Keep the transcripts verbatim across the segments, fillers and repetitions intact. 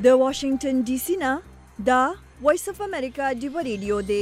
د واشنگټن ډي سي نه دا وایس اف امریکا ډیو ریډیو دی.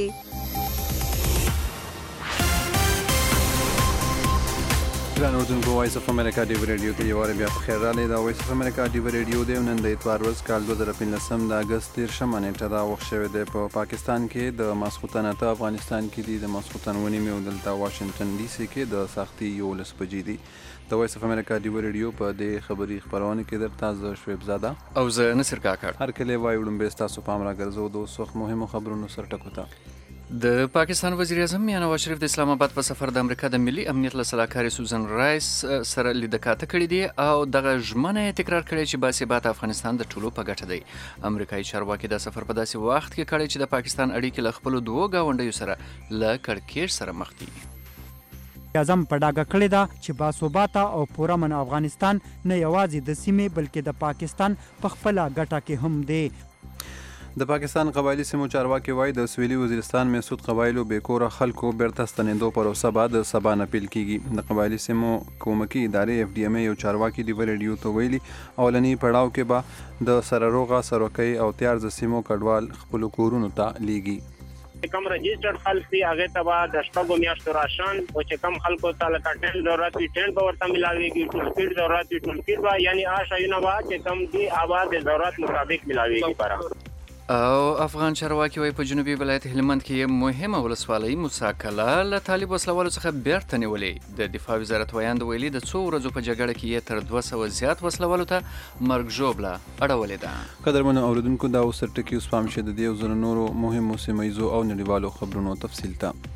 ګران اردوونکو، وایس اف امریکا ډیو ریډیو ته یو وار بیا په خیر راغلی. دا وایس اف امریکا ډیو ریډیو دی. نن د اتوار ورځ کال دوه زره پنځلسم د اګست دیرشمه نیټه دا وخت شوی دی. په پاکستان کې د ماسخوتن اته، افغانستان کې دي د ماسخوتن اوه نیمې او دلته واشنګټن ډي سي کې د ساختي یولس بجې دي. د وایس اف امریکا ډیو ریډیو په دې خبري خبرونه کې درته زه شعیب زاده او زه نصر کاکړ هر کله وایو وړاندې تاسو پام راګرځو د اوس وخت مهمو خبرونو سره ټکو ته. د پاکستان وزیر اعظم میاں نواز شریف د اسلام آباد په سفر د امریکا د ملي امنیت له سلاکارې سوزن رایس سره لیدکاته کړې دي او دغه ژمنه یې تکرار کړې چې باثباته افغانستان د ټولو په ګټه دی. امریکایي چارواکي دا سفر په داسې وخت کې کړی چې د پاکستان اړیکې له خپلو دوو ګاونډیو سره له کړکېچ سره مخ دي. اعظم په ډاګه کړې ده چې باثباته او پوره من افغانستان نه یوازې د سیمې بلکې د پاکستان په خپله ګټه کې هم دی. د پاکستان قبایلی سیمو چارواکي وایي د سویلي وزیرستان محسود قبایلو بېکوره خلکو بیرته ستنېدو پروسه به د سبا نه پیل کیږي. د قبایلی سیمو کومکي ادارې اف ډي ام یو چارواکي ډیو ریډیو ته ویلي اولنی پړاو کې به د سرروغه سروکۍ او تیارز سیمو کډوال خپلو کورونو ته لیږي. کم رجسٹرڈ خلق دی هغه ته د شپږو میاشتو راشن او چې کم خلکو ته لکه ټین ضرورت وي ټین به ورته ملاویږي، ټول سپیډ ضرورت وي ټول سپیډ به یعنی آ شایونه به چې کم دی آباد ضرورت مطابق ملاویږي. پره او افغان چارواکي وایي په جنوبي ولایت هلمند کې مهمه ولسوالۍ موسی کلا له طالب وسلوالو څخه بیرته نیولې. د دفاع وزارت ویاند ویلي د څو ورځو په جګړه کې یې تر دوه سوه زیات وسلوالو ته مرګ ژوبله اړولې ده. قدرمنو اوریدونکو، دا اوس تر ټکي اوس پام شه د دې او زرو نورو مهمو سیمه ییزو او نړیوالو خبرونو تفصیل ته.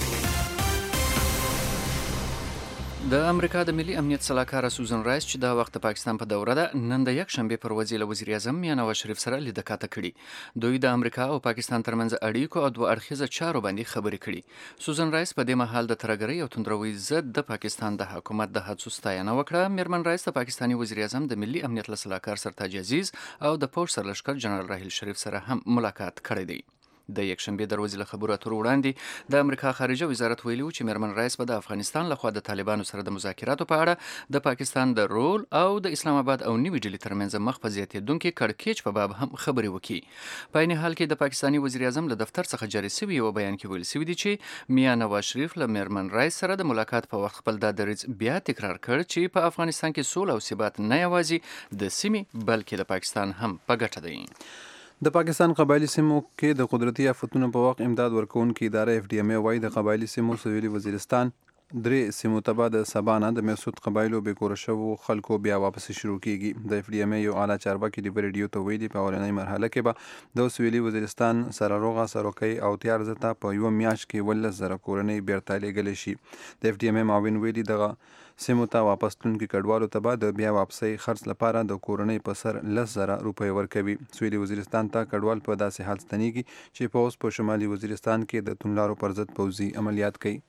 د امریکا د ملي امنیت سلاکاره سوزن رایس چې دا وخت د پاکستان په دوره ده، نن د یک شنبې پر ورځ له وزیر اعظم میاں نواز شریف سره لیدکاته کړي. دوی د امریکا او پاکستان ترمنځ اړیکو او دوه اړخیزه چارو باندې خبرې کړي. سوزن رایس په دې مهال د ترهګرۍ او توندروي ضد د پاکستان د حکومت د هڅو ستاینه وکړه. میرمن رایس د پاکستاني وزیر اعظم د ملي امنیت له سلاکار سرتاج عزیز او د پوځ سرلښکر جنرال راحیل شریف سره هم ملاقات کړی دی. د یک شنبې د ورځې له خبرو اترو وړاندې د امریکا خارجه وزارت ویلي و چې میرمن رایس به د افغانستان لخوا د طالبانو سره د مذاکراتو په اړه د پاکستان د رول او د اسلام آباد او نیوي ډلې ترمنځ مخ په زیاتېدونکي کړکېچ په باب هم خبرې وکړي. په عین حال کې د پاکستاني وزیر اعظم له دفتر څخه جاري شوي یو بیان کې ویل شوي دي چې میاں نواز شریف له میرمن رایس سره د ملاقات په وخت خپل دا دریځ بیا تکرار کړ چې په افغانستان کې سوله او ثبات نه یوازې د سیمې بلکې د پاکستان هم په ګټه دی. د پاکستان قبایلی سیمو کې د قدرتي آفتونو په وخت امداد ورکوونکې اداره اف ډي ام وایي د قبایلی سیمو سویلي وزیرستان درې سیمو ته به د سبا نه د محسود قبایلو بېکوره شوو خلکو بیا واپس شروع کیږي. د اف ډي ام یو اعلی چارواکي ډیو ریډیو ته ویلي په اولنۍ مرحله کې به د سویلي وزیرستان سرروغه سروکۍ او تیارز ته په یوه میاشت کې اوولس زره کورنۍ بیرته لیږلی شي. د اف ډي ام معاون ویلي دغه سیمو ته واپس تلونکي کډوالو ته به د بیا واپسۍ خرڅ لپاره د کورنۍ په سر لس زره روپۍ ورکوي. سویلي وزیرستان ته کډوال په داسې حال ستنیږي چې پوځ په شمالي وزیرستان کې د توندلارو پر ضد پوځي عملیات کوي.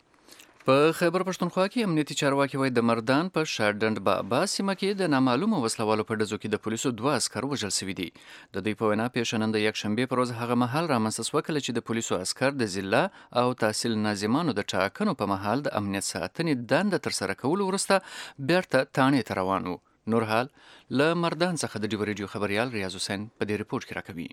په خیبر پښتونخوا کې امنیتي چارواکي وایي د مردان په شارډنډ بابا سیمه کې د نامعلومو وسلوالو په ډزو کې د پولیسو دوه عسکر وژل شوي دي. د دوی په وینا پیښه نن د یک شنبې پر ورځ هغه مهال رامنځته شوه کله چې د پولیسو عسکر د ضلع او تحصیل ناظمانو د ټاکنو په مهال د امنیت ساتنې دنده ترسره کولو وروسته بیرته تانې ته روان وو. نور حال له مردان څخه د ډیو ریډیو خبریال ریاض حسین په دې رپورټ کې راکوي.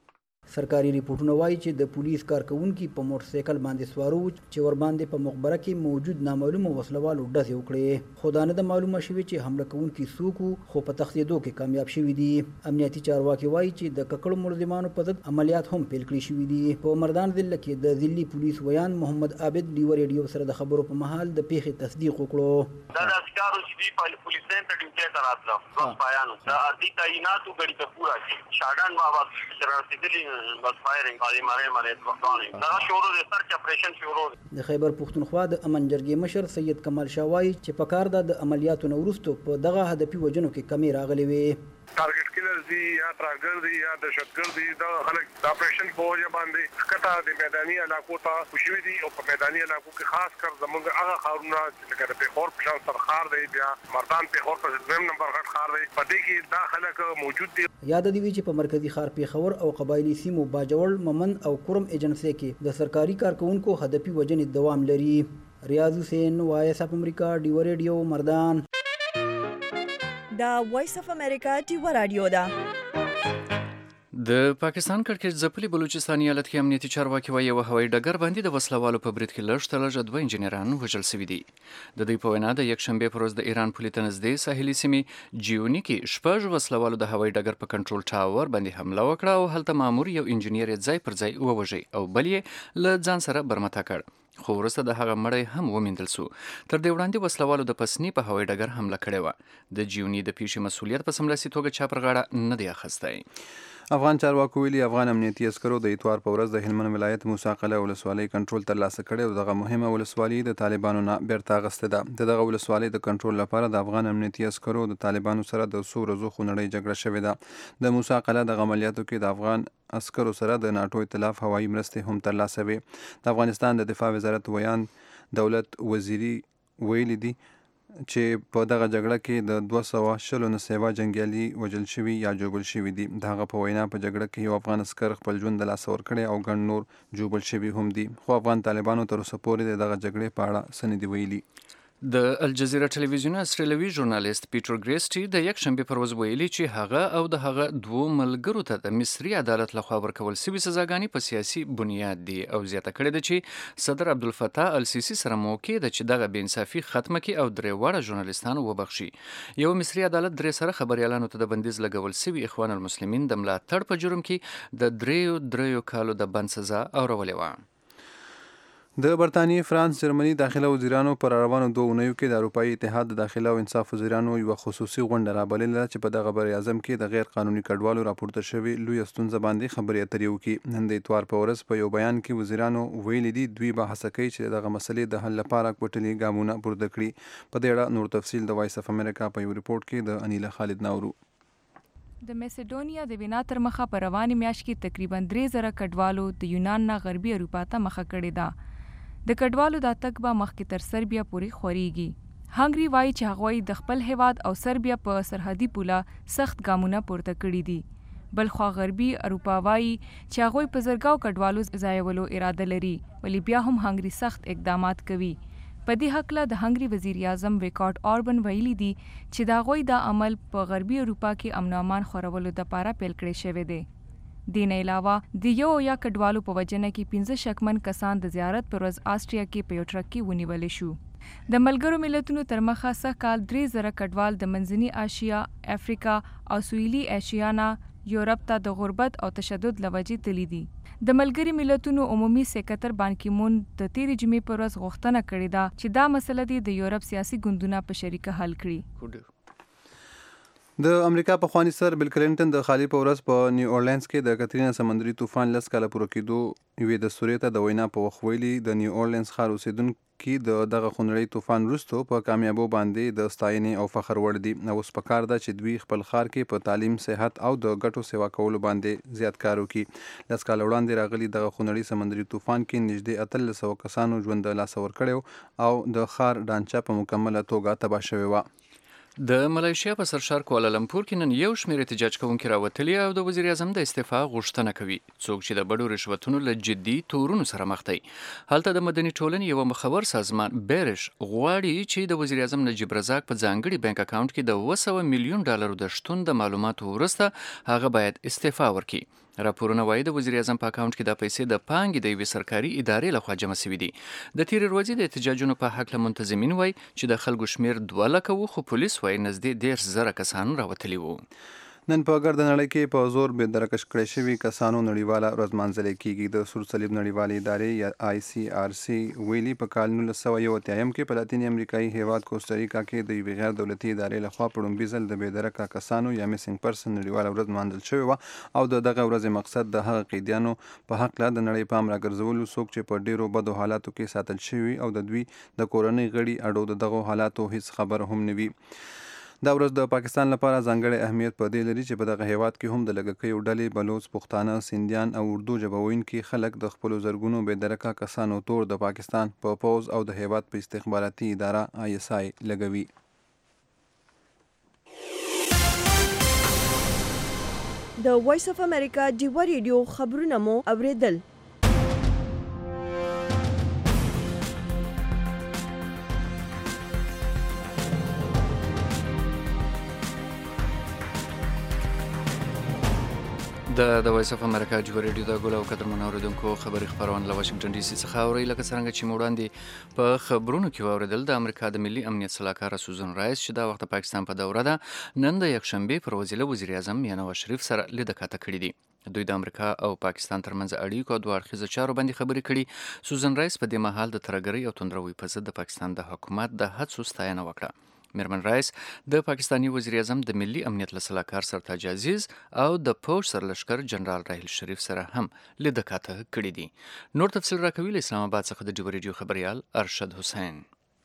سرکاري ریپورټونه وایي چې د پولیس کارکونکي په موټر سایکل باندې سوارو چې ور باندې په مخبره کې موجود نامعلومه وسلوالو ډزې وکړې، خو دا نه ده معلومه شوې چې حمله کوونکي څوک وو، خو په تښتېدو کې کامیاب شوي دي. امنیتي چارواکي وایي چې د ککړو ملزمانو په ضد عملیات هم پیل کړي شوي دي. په مردان ضلع کې د ضلعي پولیس ویان محمد عابد ډیو ریډیو سره د خبرو په مهال د پیښې تصدیق وکړو. دا د عسکرو چې دی په پولیس سټیشن ته ډیوټي ته راتلو بس بیانو دا ارتي تعیناتو غړي ته پورا شي شاډان بابا سره رسیدلی بس فایرینګ علی ماره ماره ځواني دا شروع د سرچ اپریشن شروع. د خیبر پښتونخوا د امن جرګې مشر سید کمال شاه وایي چې په کار د عملیاتو نه وروسته په دغه هدفي وجنو کې کمی راغلي وي. ټارګټ کلر دی یا ترهګر دی یا دهشتګرد دی دا خلک د اپریشن په وجه باندې ښکته د میداني علاقو ته خوشوي دي او په میداني علاقو کې خاص کر زموږ هغه ښارونه لکه د پېښور په شان سرخار دی بیا مردان پېښور په دویم نمبر غټ ښار دی په دې کې دا خلک موجود دي. یاد دی چې په مرکزی ښار پېښور او قبایلی سیمو باجوړ ممن او کورم ایجنسی کې د سرکاري کارکونکو هدفي وجنې دوام لري. ریاض حسین وایس اف امریکا ډیو ریډیو مردان. دا وایس اف امریکا ډیو رادیو ده. د پاکستان کړکېچ ځپلي بلوچستان ایالت کې امنیتي چارواکي وایي یوه هوایي ډګر باندې د وسلوالو په برید کې لږ تر لږه دوه انجینران وژل شوي دي. د دوی په وینا د یکشنبې پر ورځ د ایران پولې ته نږدې ساحلي سیمې جیوني کې شپږ وسلوالو د هوایي ډګر په کنټرول ټاور باندې حمله وکړه او هلته مامور یو انجینیر یې ځای پر ځای ووژی او بل یې له ځان سره برمته کړ، خو وروسته د هغه مړی هم وموندل سو. تر دې وړاندې وسلوالو د پسني په هوایي ډګر حمله کړې وه. د جیوني د پیښې مسؤلیت په سملاسي توګه چا پر غاړه نه دی اخیستی. افغان چارواکو ویلي افغان امنیتي عسکرو د اتوار په ورځ د هلمند ولایت موسی قلعه ولسوالۍ کنټرول ترلاسه کړی او دغه مهمه ولسوالي د طالبانو نه بیرته اخیستې ده. د دغه ولسوالۍ د کنټرول لپاره د افغان امنیتي عسکرو د طالبانو سره د څو ورځو خونړۍ جګړه شوې ده. د موسی قلعه د عملیاتو کې د افغان عسکرو سره د ناټو ائتلاف هوایي مرستې هم ترلاسه وې. د افغانستان د دفاع وزارت ویان دولت وزیري ویلي دي چې په دغه جګړه کې د دوه سوه شلو نه سیوا جنګیالي وژل شوي یا ژوبل شوي دي. د هغه په وینا په جګړه کې یو افغان عسکر خپل ژوند د لاسه ورکړی او ګڼ نور ژوبل شوي هم دي، خو افغان طالبانو تر اوسه پورې د دغه جګړې په اړه څه نه دي ویلي. د الجزیره ټلویزیون استرالیوي ژورنالیست پیټر ګریسټي د یکشنبې پر ورځ ویلي چې هغه او د هغه دوو ملګرو ته د مصري عدالت لخوا ورکول شوي سزاګانې په سیاسي بنیاد دي او زیاته کړې ده چې صدر عبدالفتاح السیسي سره موقع ده چې دغه بېانصافي ختمه کړي او درې واړه ژورنالیستان وبخښي. یو مصري عدالت درې سره خبریالانو ته د بندیز لګول شوي اخوان المسلمین د ملاتړ په جرم کې د دریو دریو کالو د بند سزا اورولې وه. د برطانیې، فرانس، جرمني داخله وزیرانو پر روانو دوه اونیو کې د اروپایي اتحاد د داخله او انصاف وزیرانو یوه خصوصي غونډه رابلله چې په دغه بر اعظم کې د غیر قانوني کډوالو راپورته شوي لویه ستونزه باندې خبرې اترې وکړي. نن د اتوار په ورځ په یو بیان کې وزیرانو ویلي دي دوی به هڅه کوي چې دغه مسلې د حل لپاره کوټلي ګامونه پورته کړي. په دې اړه نور تفصیل د وایس اف امریکا په یو ریپورت کې د انیله خالد ناورو. د میسیډونیا د وینا تر مخه په روانې میاشت کې تقریبا درې زره کډوالو د یونان نه غربي اروپا ته مخه کړې ده. د کډوالو دا تګ به مخکې تر سربیا پورې خورېږي. هنګري وایي چې هغوی د خپل هیواد او سربیا په سرحدي پوله سخت ګامونه پورته کړي دي. بلخوا غربي اروپا وایي چې هغوی په زرګاو کډوالو ځایولو اراده لري، ولی بیا هم هنګري سخت اقدامات کوي. په دې هکله د هنګري وزیر اعظم ویکاټ اوربن ویلي دي چې د هغوی دا عمل په غربي اروپا کې امن او امان خورولو دپاره پیل کړی شوی دی. دین علاوه د یو یا کډوالو په وجنه کې پنځه شکمن کسان د زیارت پر ورځ آسټریا کې په یو ټرک کې ونیول شو. د ملګرو ملتونو تر مخه سږ کال درې زره کډوال د منځني اسیا، افریقا او سویلي ایشیا نه یورپ ته د غربت او تشدد له وجې تللي دي. د ملګري ملتونو عمومي سکرټر بان کی مون د تیرې جمعې پر ورځ غوښتنه کړې ده چې دا مسله دې د یورپ سیاسي ګوندونه په شریکه حل کړي. د امریکا پخواني صدر بل کلینټن د خالي په ورځ په نیو اورلینز کې د کترینا سمندري طوفان لس کاله پوره کېدو یوې دستورې ته د وینا په وخت ویلي د نیو اورلینز ښار اوسېدونکي د دغه خونړۍ طوفان وروسته په کامیابو باندې د ستاینې او فخر وړ دي. اوس پکار ده چې دوی خپل ښار کې په تعلیم، صحت او د ګټو سیوا کولو باندې زیات کار وکړي. لس کاله وړاندې راغلي دغه خونړۍ سمندري طوفان کې نږدې اتلس سوه کسانو ژوند د لاسه ورکړی او د ښار ډانچه په مکمله توګه تباه شوې وه. د ملایشیا په سرشار کوالالمپور کې نن یو شمېر احتجاج کوونکي راوتلي او د وزیر اعظم د استعفا غوښتنه کوي، څوک چې د بډو رشوتونو له جدي تورونو سره مخ دی. هلته د مدني ټولنې یو مخور سازمان بیرش غواړي چې د وزیر اعظم نجیب رزاق په ځانګړي بانک اکاونټ کې د اوه سوه میلیون ډالرو د شتون د معلوماتو وروسته هغه باید استعفا ورکړي. راپورونه وایي د وزیر اعظم په اکاونټ کې دا پیسې د پانګې د یوې سرکاري ادارې لخوا جمع شوي دي. د تیرې ورځې د احتجاجونو په هکله منتظمین وایي چې د خلکو شمیر دوه لکه و، خو پولیس وایي نږدې دېرش زره کسان راوتلي وو. نن په ګرد نړۍ کې په زور بې درکش کړی شوي کسانو نړیواله ورځ لمانځل کیږي. د سور صلیب نړیوالې ادارې یا آی سی آر سی ویلي په کال نولس سوه یو اتیایم کې په لاتینې امریکایي هیواد کوسټاریکا کې د یوې غیر دولتي ادارې لخوا په لومړي ځل د بې درکه کسانو یا میسنګ پرسن نړیواله ورځ لمانځل شوې وه او د دغه ورځې مقصد د هغه قیدیانو په هکله د نړۍ پام راګرځولو څوک چې په ډیرو بدو حالاتو کې ساتل شوي او د دوی د کورنۍ غړي اړو د دغو حالاتو هیڅ خبر هم نه وي. دا ورځ د پاکستان لپاره ځانګړی اهمیت په دې لري چې په دغه هیواد کې هم د لږکیو ډلې بلوچ، پښتانه، سیندیان او اردو ژبه ویونکي خلک د خپلو زرګونو بې درکه کسانو تور د پاکستان په پوځ او د هیواد په استخباراتي اداره آی اس آی لګوي. د وایس اف امریکا ډیوه ریډیو خبرونه مو اوریدل. د د وایس اف امریکا جوړ ریډیو د ګل او قدر منوریدونکو خبري خبرونه له واشنگټن ډي سي څخه اوري لکه څنګه چې موړاندې په خبرونو کې اوریدل د امریکا د ملي امنیت سلاکار سوزن رایس چې دا وخت پاکستان په دوره ده نن د یک شنبه پر وزیر وزیر اعظم نواز شریف سره لیدکاته کړې دي دوی د امریکا او پاکستان ترمنځ اړیکو دوه اړخیزه چارو باندې خبرې کړي سوزن رایس په دې مهال د ترګرۍ او توندروي په ضد د پاکستان د حکومت د هڅو ستاینه وکړه میرمن رایس د پاکستانی وزیر اعظم د ملي امنیت لسلاکار سرتاج عزیز او د پوش سرلشکر جنرال راحیل شریف سره هم لیدکاته کړې دي نور تفصیل راکوي له اسلام آباد څخه د ډیو ریډیو خبريال ارشد حسین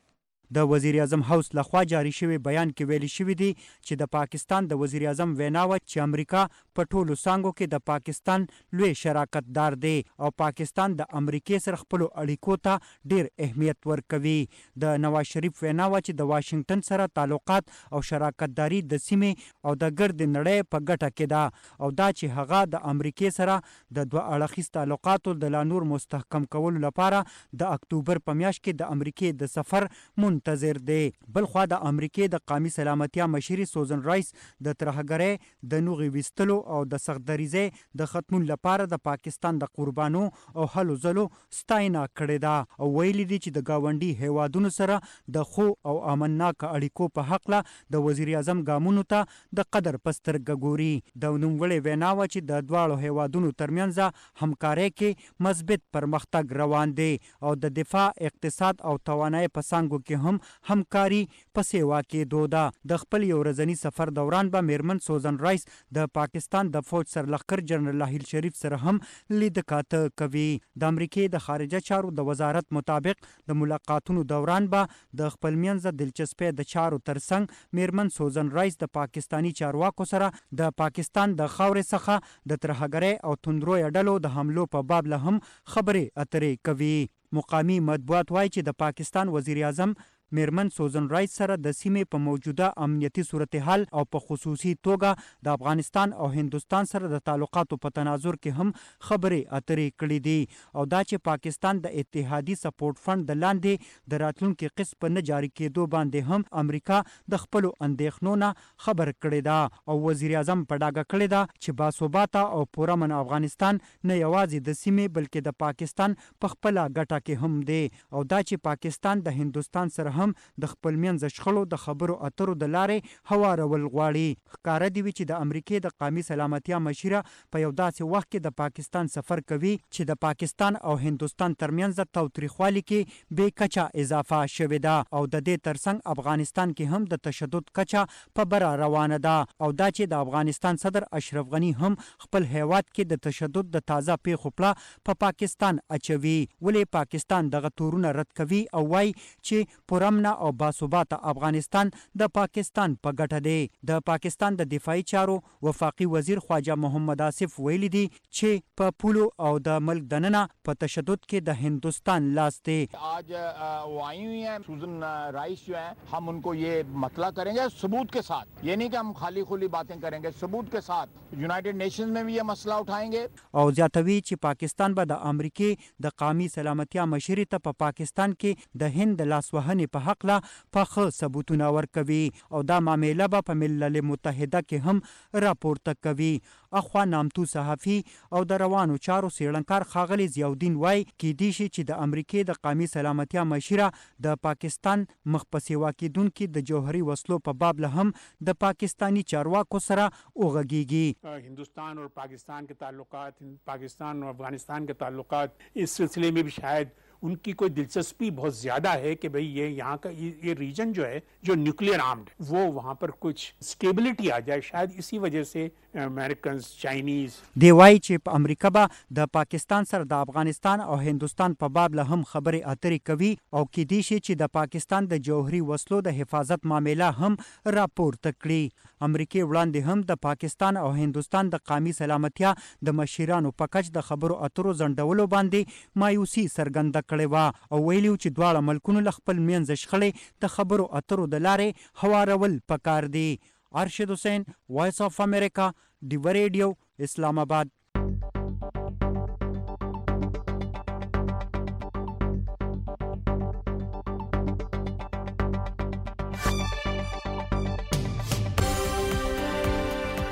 د وزیر اعظم هاوس لخوا جاری شوی بیان کې ویل شوی دی چې د پاکستان د وزیر اعظم ویناوه چې امریکا په ټولو څانګو کې د پاکستان لوی شراکت دار دی او پاکستان د امریکای سره خپل اړیکو ته ډیر اهمیت ورکوي د نواز شریف ویناوه چې د واشنگټن سره تعلقات او شراکت داری د سیمې او د ګرد نړۍ په ګټه کې ده او دا چې هغه د امریکای سره د دوه اړخیز تعلقاتو د لا نور مستحکم کولو لپاره د اکتوبر په میاشت کې د امریکای د سفر منتظر دی بل خو د امریکای د قومي سلامتیا مشري سوزن رایس د ترهګرۍ د نوغي وستلو او د سختدریزه د ختمون لپاره د پاکستان د قربانو او هلو زلو ستاینه کړې ده او ویلي دي چې د گاونډي هیوادونو سره د خو او امنناک اړیکو په حق له د وزیر اعظم ګامونو ته د قدر پسترګ ګوري د نوموړي ویناوه چې د دواړو هیوادونو ترمنځ همکارۍ کې مثبت پرمختګ روان دی او د دفاع اقتصاد او توانایي په څانګو کې هم همکاري په سیوا کې دوده د خپل یو ورځنی سفر دوران به میرمن سوزن رایس د پاکستان د فوج سرلښکر جنرال راحیل شریف سره هم لیدکاته کوي د امریکای د خارجه چارو د وزارت مطابق د ملاقاتونو دوران به د خپل منځ دلچسپي د چارو ترڅنګ میرمن سوزن رایس د پاکستانی چارواکو سره د پاکستان د خاورې څخه د ترهګرۍ او توندروي ډلو د حملو په باب له هم خبرې اترې کوي مقامی مطبوعات وایي چې د پاکستان وزیر اعظم میرمن سوزن رایس سره د سیمې په موجوده امنیتي صورتحال او په خصوصي توګه د افغانستان او هندستان سره د تعلقاتو په تناظر کې هم خبرې اترې کړې دي او دا چې پاکستان د اتحادي سپورټ فند د لاندې د راتلونکي قسط په نه جاری کېدو باندې هم امریکا د خپل اندېښنو نه خبر کړې ده او وزیر اعظم په ډاګه کړې ده چې باثباته او پرامن افغانستان نه یوازې د سیمې بلکې د پاکستان په خپل ګټه کې هم دی او دا چې پاکستان د هندستان سره هم د خپل منځ شخړو د خبرو اترو د لارې هوارول غواړي ښکاره دی چې د امریکای د قومي سلامتیا مشیره په یو داسې وخت کې د پاکستان سفر کوي چې د پاکستان او هندستان ترمنځ تاوتریخوالي کې بې کچه اضافه شوې ده او د دې ترڅنګ افغانستان کې هم د تشدد کچه په بره روانه ده او دا چې د افغانستان صدر اشرف غنی هم خپل هیواد کې د تشدد د تازه پیښو پړه په پاکستان اچوي ولې پاکستان دغه تورونه رد کوي او وایي چې پوره او باثباته افغانستان د پاکستان په ګټه دی د پاکستان د دفاعي چارو وفاقي وزیر خواجه محمد آصف ویلي دي چې په پولو او د ملک دننه په تشدد کې د هندستان لاس دی आज वो आई हुई हैं सुजन राइस जो हैं हम उनको ये मतला करेंगे सबूत के साथ ये नहीं कि हम खाली खुली बातें करेंगे सबूत के साथ यूनाइटेड नेशंस में भी ये मसला उठाएंगे او زیاتوي چې پاکستان به د امریکای د قومي سلامتیا مشري ته په پاکستان کې د هند لاسوهنې په حق لا پخه ثبوتونه ورکوي او دا معاملې به په ملل متحده کې هم راپورته کوي اخوا نامتو صحافي او د روانو چارو سیړنکار خاغلی ضیاءالدین وای کې دي چې د امریکای د قومي سلامتیا مشیره د پاکستان مخ په سیوا کېدونکو د جوهري وسلو په باب له هم د پاکستانی چارواکو سره اوغږیږي हिंदुस्तान और पाकिस्तान के ताल्लुकात पाकिस्तान और अफगानिस्तान के ताल्लुकात इस सिलसिले में भी शायद उनकी कोई दिलचस्पी बहुत ज़्यादा है कि भाई ये यहाँ का ये, ये रीजन जो है जो न्यूक्लियर आर्म्ड वो वहाँ पर कुछ स्टेबिलिटी आ जाए शायद इसी वजह से अमेरिकन चाइनीज دی وایي چې په امریکا به د پاکستان سره د افغانستان او هندستان په باب له هم خبرې اترې کوي او کې دي چې د پاکستان د جوهري وسلو د حفاظت معامله هم راپورته کړي امریکای وړاندې هم د پاکستان او هندستان د قومي سلامتیا د مشیرانو په کچ د خبرو اترو ځنډولو باندې مایوسي څرګنده کړې وه او ویلي چې دواړه ملکونو له خپل منځ شخړې د خبرو اترو د لارې هوارول پکار دي ارشد حسین وائس آف امریکا ډیو ریډیو اسلام آباد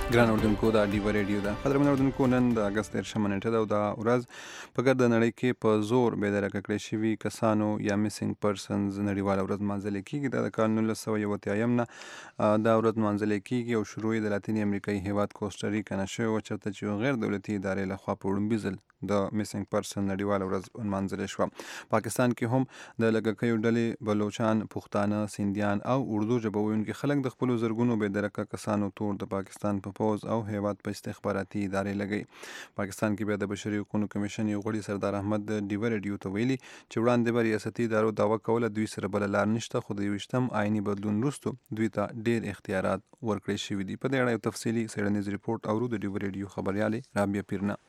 ګران اردوونکو دا ډیوه ریډیو ده. قدرمن اردوونکو، نن د اګست دېرشمه نیټه ده او دا ورځ په ګرده نړۍ کې په زور بېدرکه کړای شوي کسانو یا میسنګ پرسنز نړیواله ورځ نمانځلې کېږي. دا د کال نولس سوه یو اتیایم نه دا ورځ نمانځلې کېږي او شروع یې د لاتینې امریکایي هېواد کوسټاریکا نه شوې وه، چېرته چې یو غیر دولتي ادارې لخوا په وړومبي ځل د میسنګ پرسن نړیواله ورځ نمانځلې شوه. پاکستان کې هم د لږکیو ډلې بلوچان، پښتانه، سیندیان او اردو ژبه ویونکي خلک د خپلو زرګونو بېدرکه کسانو تور د پاکستان په پوځ او هیواد په استخباراتي ادارې لګوي. پاکستان کې بیا د بشري حقوقو کمیشن یو غړي سردار احمد ډیوه ریډیو ته ویلي چې وړاندې به ریاستي ادارو دعوه کوله دوی سره بله لار نشته، خو د یوویشتم آئیني بدلون وروسته دوی ته ډېر اختیارات ورکړی شوي دي. په دې اړه یو تفصیلي څېړنیز ریپورټ اورو د ډیوه ریډیو خبریالې رابعه پیرنه.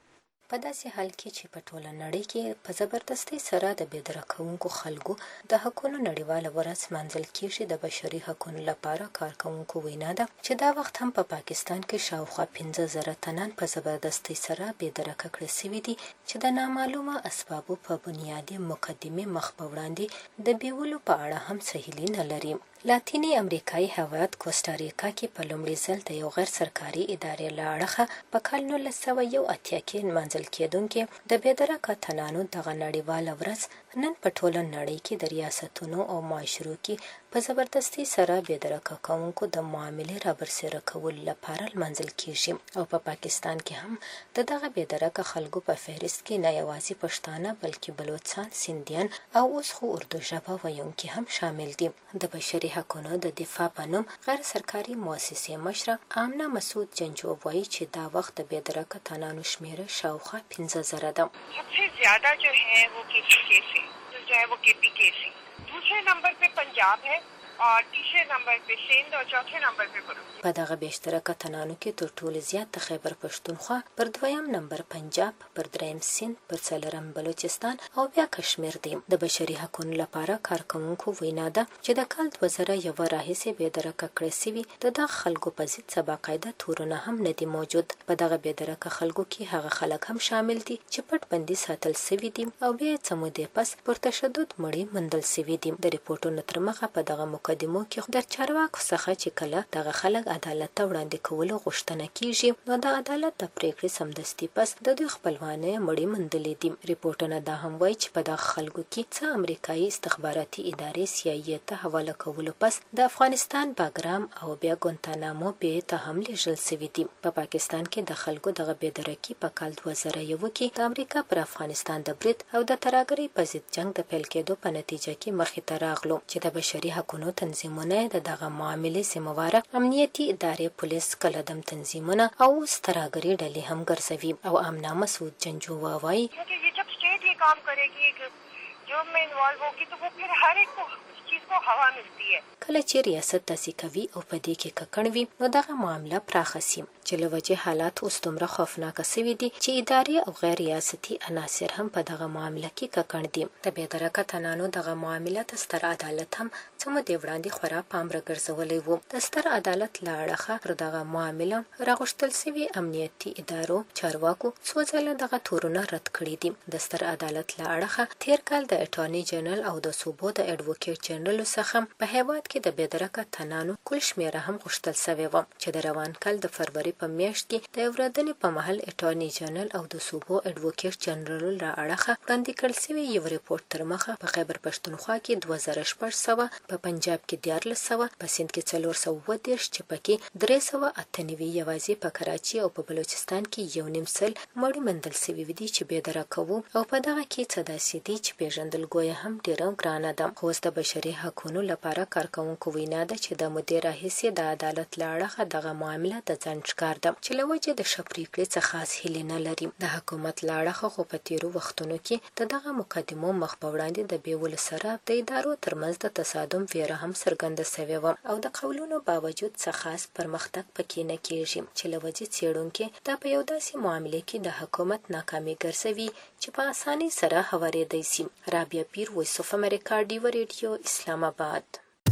په داسې حال کې چې په ټوله نړۍ کې په زبردستۍ سره د بېدره کوونکو خلکو د حقونو نړیواله ورځ نمانځل کېږي، د بشري حقونو لپاره کارکوونکو وینا ده چې دا وخت هم په پا پاکستان کې شاوخوا پنځه زره تنان په زبردستۍ سره بېدرکه کړای سوي دي چې د نامعلومه اسبابو په بنیادي مقدمې مخ په وړاندې د بیولو په اړه هم څه هیلې نه لري. لاتینی امریکایي هیواد کوسټاریکا کې په لومړي ځل د یو غیر سرکاري ادارې له اړخه په کال نولس سوه یو اتیا کې نمانځل کېدونکې د بېدرکه تنانو دغه نړیواله ورځ نن په ټوله نړۍ کې د ریاستونو او معاشرو کې په زبردستۍ سره بېدرکه کوونکو د معاملې رابرسېره کولو لپاره نمانځل کېږي او په پاکستان کې هم د دغه بېدرکه خلکو په فهرست کې نه یوازې پښتانه بلکې بلوچان، سیندیان او اوس خو اردو ژبه ویونکي هم شامل دي. د بشري حقونو د دفاع په نوم غیر سرکاري مؤسسې مشره آمنه مسعود جنجو وایي چې دا وخت د بېدرکه تنانو شمیره شاوخوا پنځه زره ده. सबसे ज्यादा जो है वो केपी केस है, जो है वो केपी केस है. दूसरे नंबर पे पंजाब है और तीसरे नंबर पे सिंध और चौथे नंबर पे बलूचिस्तान. په دغه بېشترکه تنانو کې تر ټولو زیات د خیبر پښتونخوا، پر دویم نمبر پنجاب، پر دریم سیند، پر څلورم بلوچستان او بیا کشمیر دی. د بشري حقونو لپاره کارکوونکو وینا ده چې د کال دوه زره یو راهیسې بېدرکه کړای سوي د دغه خلکو په ضد څه باقاعده تورونه هم نه دي موجود. په دغه بېدرکه خلکو کې هغه خلک هم شامل دي چې پټ بندي ساتل سوي دي او بیا یې څه مودې پس پر تشدد مړي موندل سوي دي. د ریپورټونو تر مخه په دغه مقدمو کې د چارواکو څخه چې کله دغه خلک عدالت ته وړاندې کولو غوښتنه کیږي، نو د عدالت د پریکړې سمدستي پس د دوی خپلوانه مړي موندلې دي. ریپورټونه دا هم وایي چې په دغه خلکو کې څه امریکایي استخباراتي ادارې سی آی ای ته حواله کولو پس د افغانستان باګرام او بیا ګونتانامو بیا ته هم لیږل سوي دي. په پاکستان کې د خلکو دغه بېدرکي په کال دوه زره یو کې د امریکا پر افغانستان د برید او د ترهګرۍ په ضد جنګ د پیل کېدو په نتیجه کې مخې ته راغلو چې د بشري حقونو تنظیمونه د دغه معاملې ذمهواره امنیتي ادارې، پولیس، کلدم تنظیمونه او اوس ترهګرۍ ډلې هم ګرځوي. او آمنه مسعود جنجو وایي क्योंकि जब स्टेट ये काम करेगी, जो में इन्वॉल्व होगी, तो वो फिर हर एक को चीज को हवा मिलती है. کله چې ریاست داسې کوي او په دې کې ککړ وي، نو دغه معامله پراخه سي چې له وجې حالات اوس دومره خوفناکه سوي دي چې ادارې او غیر ریاستي عناصر هم په دغه معامله کې ککړ دي. د بېدرکه تنانو دغه معامله د ستر عدالت هم څه مودې وړاندې خورا پام راګرځولی و. د ستر عدالت له اړخه پر دغه معامله راغوښتل سوي امنیتي ادارو چارواکو څو ځله دغه تورونه رد کړي دي. د ستر عدالت له اړخه تیر کال د اټارني جنرال او د صوبو د اډوکیټ جنرال څخه په هیواد کې د بېدرکه تنانو کل شمیره هم غوښتل سوې وه چې د روان کال د فروری په میاشت کې د یو ورځني په مهال اټارني جنرال او د صوبو اډوکیټ جنرال له اړخه وړاندې کړل سوي یو ریپورټ تر مخه په خیبر پښتونخوا کې دوه زره شپږ سوه، په پنجاب کې دیارلس سوه، په سیند کې څلور سوه اووه دېرش، چې پکې درې سوه اته نوي یوازې په کراچي او په بلوچستان کې یو نیم سل مړي موندل سوي دي چې بېدرکه وو. او په دغه کې څه داسې دي چې پېژندل هم ډېره ګرانه ده. خو اوس د بشري حقونو لپاره کارکوونکو وینا ده چې د مودې راهیسې د عدالت له اړخه دغه معامله د ځنډ ښکار ده چې له وجې د ښه پرېکړې څه خاص هیلې نه لري. د حکومت له اړخه خو په تېرو وختونو کې د دغه مقدمو مخ په وړاندې د بیولو سره د ادارو ترمنځ د تصادم ویره هم څرګنده سوې وه او د قولونو باوجود څه خاص پرمختګ پکې نه کېږي چې له وجې څېړونکي دا په یو داسې معاملې کې د حکومت ناکامي ګرځوي چې په اسانۍ سره هوارېدی سي. رابعه پیر، وایس اف امریکا، ډیوه ریډیو، اسلام آباد.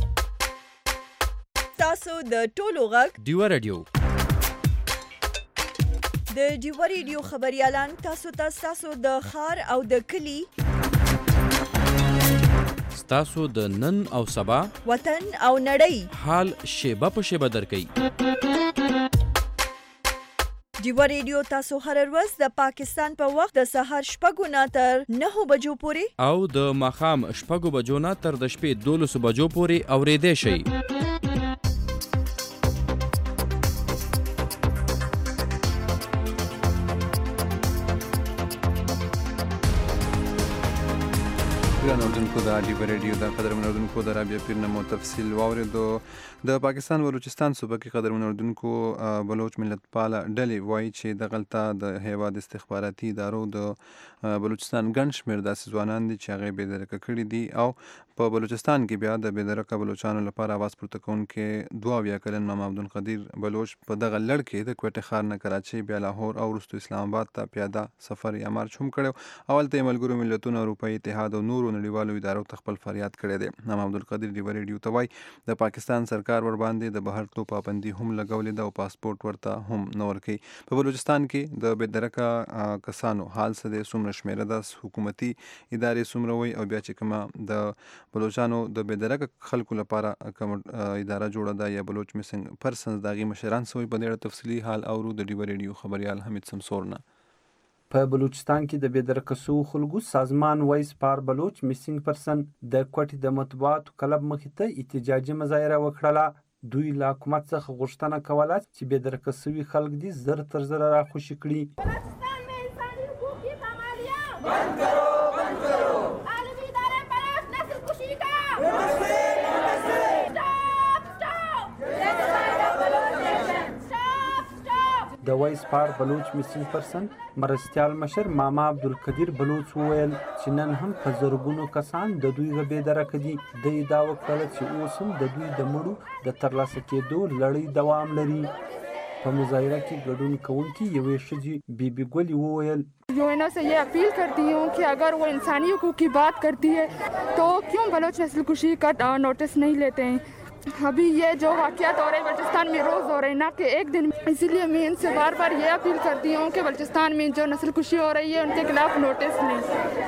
تاسو د ټولو غږ ډیوه ریډیو د ډیوه ریډیو خبريالان تاسو ته تاسو د خار او د کلی تاسو د نن او سبا وطن او نړۍ حال شیبه په شیبه درکې ډیوا ریډیو تاسو هر ورځ د پاکستان په وخت د سهار شپږو نه تر نهو بجو پورې او د ماښام شپږو بجو نه تر د شپې دولسو بجو پورې اورېدای شئ. ګران اوردونکو د ډیوا ریډیو د قدرمن اوردونکو د رابعه پیر نمو تفصیل واورېدو. د پاکستان بلوچستان صوبه کې قدرمن اوردونکو بلوچ ملت پاله ډلې وایي چې دغلته د هیواد استخباراتي ادارو د بلوچستان ګڼ شمېر داسې ځوانان دي چې هغې بېدرکه کړي دي او په بلوچستان کې بیا د بېدرکه بلوچانو لپاره اواز پورته کوونکی دوه اویا کلن مام عبدالقدیر بلوچ په دغه لړ کې د کوټې ښار نه کراچۍ بیا لاهور او وروسته اسلام آباد ته پیاده سفر یا مارچ هم کړی. اول ته یې ملګرو ملتونو اروپایي اتحاد او نورو نړیوالو ادارو ته خپل فریاد کړی دی. مام عبدالقدیر ډیوا ریډیو ته وایي د پاکستان سرکار ور باندې د بهرتلو پابندي هم لګولې ده او پاسپورټ ورته هم نه ورکوي. په بلوچستان کې د بېدرکه کسانو حال څه دی، څومره شمېره ده، حکومتي ادارې څومره وایي او بیا چې کومه د بلوچانو د بېدرکه خلکو لپاره کومه اداره جوړه ده یا بلوچ مسنګ پرسنز د هغې مشران څه وایي، په دې اړه تفصیلي حال اورو د ډیوا ریډیو خبریال حمید سمسور نه. په بلوچستان کې د بېدرکه شوو خلکو سازمان وایس پار بلوچ میسنګ پرسن د کوټې د مطبوعاتو کلب مخې ته احتجاجي مظاهره وکړله. دوی له حکومت څخه غوښتنه کوله چې بېدرکه شوي خلک دې زر تر زره راخوشي کړي. د وایس پار بلوچ میسنګ پرسن مرستیال مشر ماما عبدالقدیر بلوچ وویل چې نن هم په زرګونو کسان د دوی له بېدرکه دي. د ادعا وکړه چې اوس هم د دوی د مړو د ترلاسه کېدو لړۍ دوام لري. په مظاهره کې ګډون کوونکي یوې ښځې بیبي ګلې وویل यूएनओ से ये अपील करती हूँ कि अगर वो इंसानी हकूक़ की बात करती है तो क्यों बलोच नस्ल कुशी का नोटिस नहीं लेते हैं. अभी ये जो वाक़यात हो रहे हैं बलूचिस्तान में रोज़ हो रहे हैं, ना कि एक दिन. इसीलिए मैं इनसे बार बार ये अपील करती हूँ कि बलूचिस्तान में जो नस्ल कुशी हो रही है उनके खिलाफ नोटिस लें.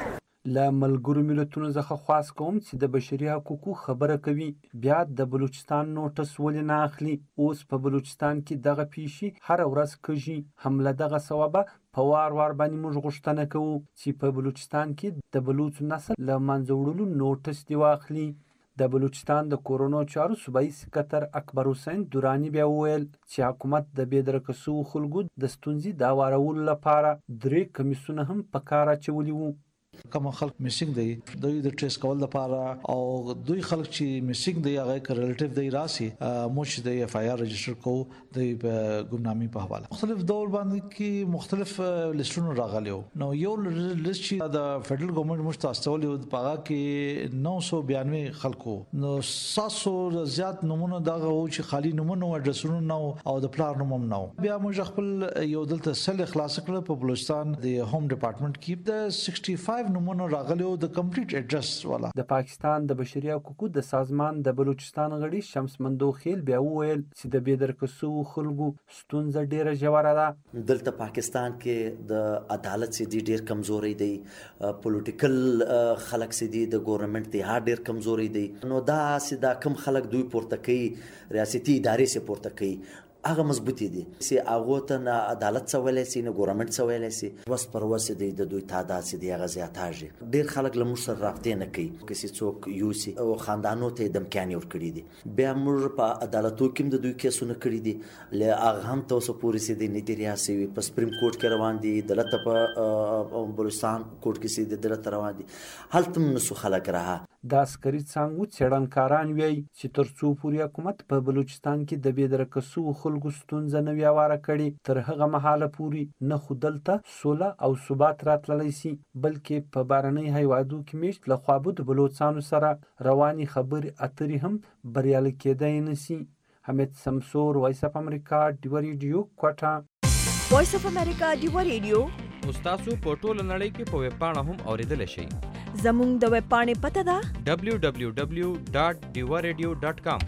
له ملګرو ملتونو څخه خواست کوم چې د بشري حقوقو خبره کوي، بیا د بلوچستان نوټس ولې نه اخلي. اوس په بلوچستان کې دغه پیښې هره ورځ کېږي. هم له دغه سببه په وار وار باندې موږ غوښتنه کوو چې په بلوچستان کې د بلوچ نسل له منځه وړلو نوټس دې واخلي. د بلوچستان د کورونو چارو صوبایي سکرټر اکبر حسین دوراني بیا وویل چې حکومت د بېدرکه شوو خلکو د ستونزې د هوارولو لپاره درې کمیسونه هم په کار اچولي وو. کوم خلک میسنګ دی دوی د ټریس کول لپاره او دوی خلک چې میسنګ دی هغه ریلیټیو دی راسي موږ د اف آی آر رجسٹر کو د ګمنامي په حواله مختلف دور باندې کې مختلف لیستونو راغلیو. نو یو لیست چې د فدرل ګورنمنت موږ تاسو ولې په هغه کې نو سو بیانوي خلکو نو سات سو زیات نمونه دغه او چې خالی نمونه او اډرسونو نو او د پلان نوم نو. بیا موږ خپل یو دلته سل خلاص کړ په بلوچستان د هوم ډپارټمنت کې د شپږ پنځه نمونه راغلیو د کمپلیټ اډرس والا. د پاکستان د بشري حقوقو د سازمان د بلوچستان غړي شمس مندوخیل بیا وویل چې د بېدرکه شوو خلکو ستونزه ډیره ژوره ده. دلته پاکستان کې د عدالت سي دي ډیر کمزوري دی، پولیټیکل خلک سي دي د ګورنمنت دی ها ډیر کمزوري دی. نو دا سیدا کم خلک دوی پورته کوي، ریاستي ادارې سي پورته کوي، هغه مضبوطی دي سي هغه ته نه عدالت سوالای سي نه ګورنمنت سوالای سي وس پر وس دي د دوی تعداد سي دي هغه زیاتاږي. ډیر خلک له موږ سره رابطه نه کوي کسي څوک یو سي او خاندانو ته د امکان ور کړی دي. بیا موږ په عدالتو کې د دوی کیسونه کړی دي له هغه هم تاسو پوری سي دي نه دي ریاسي په سپریم کورټ کې روان دي، دلته په بلوچستان کورټ کې سي دي دلته روان دي. هلته نسو خلک راه د عسکري څانګو څېړنکاران وایي چې تر څو پورې حکومت په بلوچستان کې د بېدرکه شوو خلکو ستونزه نه وي هواره کړې تر هغه مهاله پورې نه خو دلته سوله او ثبات راتللی سي، بلکې په بهرنۍ هیوادو کې میشت له خوابدو بلوچانو سره روانې خبرې اترې هم بریالي کېدای نه سي. حمید سمسور، وایس اف امریکا، ډیوا ریډیو، کوټه. وایس اف امریکا ډیوا ریډیو تاسو په ټوله نړۍ کې په ویب پاڼه هم اوریدلی شئ. زموږ د ویب پاڼې پته ده ډبلیو ډبلیو ډبلیو ډاټ ډیوا ریډیو ډاټ کام،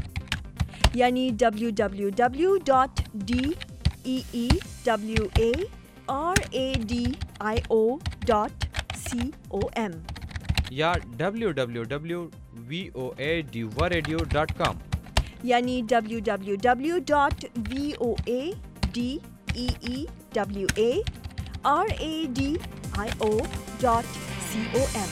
یعنی ڈبلیو ڈبلیو ڈبلیو ڈاٹ ڈی ای ای ڈبلیو اے آر اے ڈی آئی او ڈاٹ سی او ایم یا ڈبلیو ڈبلیو ڈبلیو وی او اے ڈیوا ریڈیو ڈاٹ کام، یعنی ڈبلیو ڈبلیو ڈبلیو ڈاٹ وی او اے ڈی E E W A R A D I O dot com.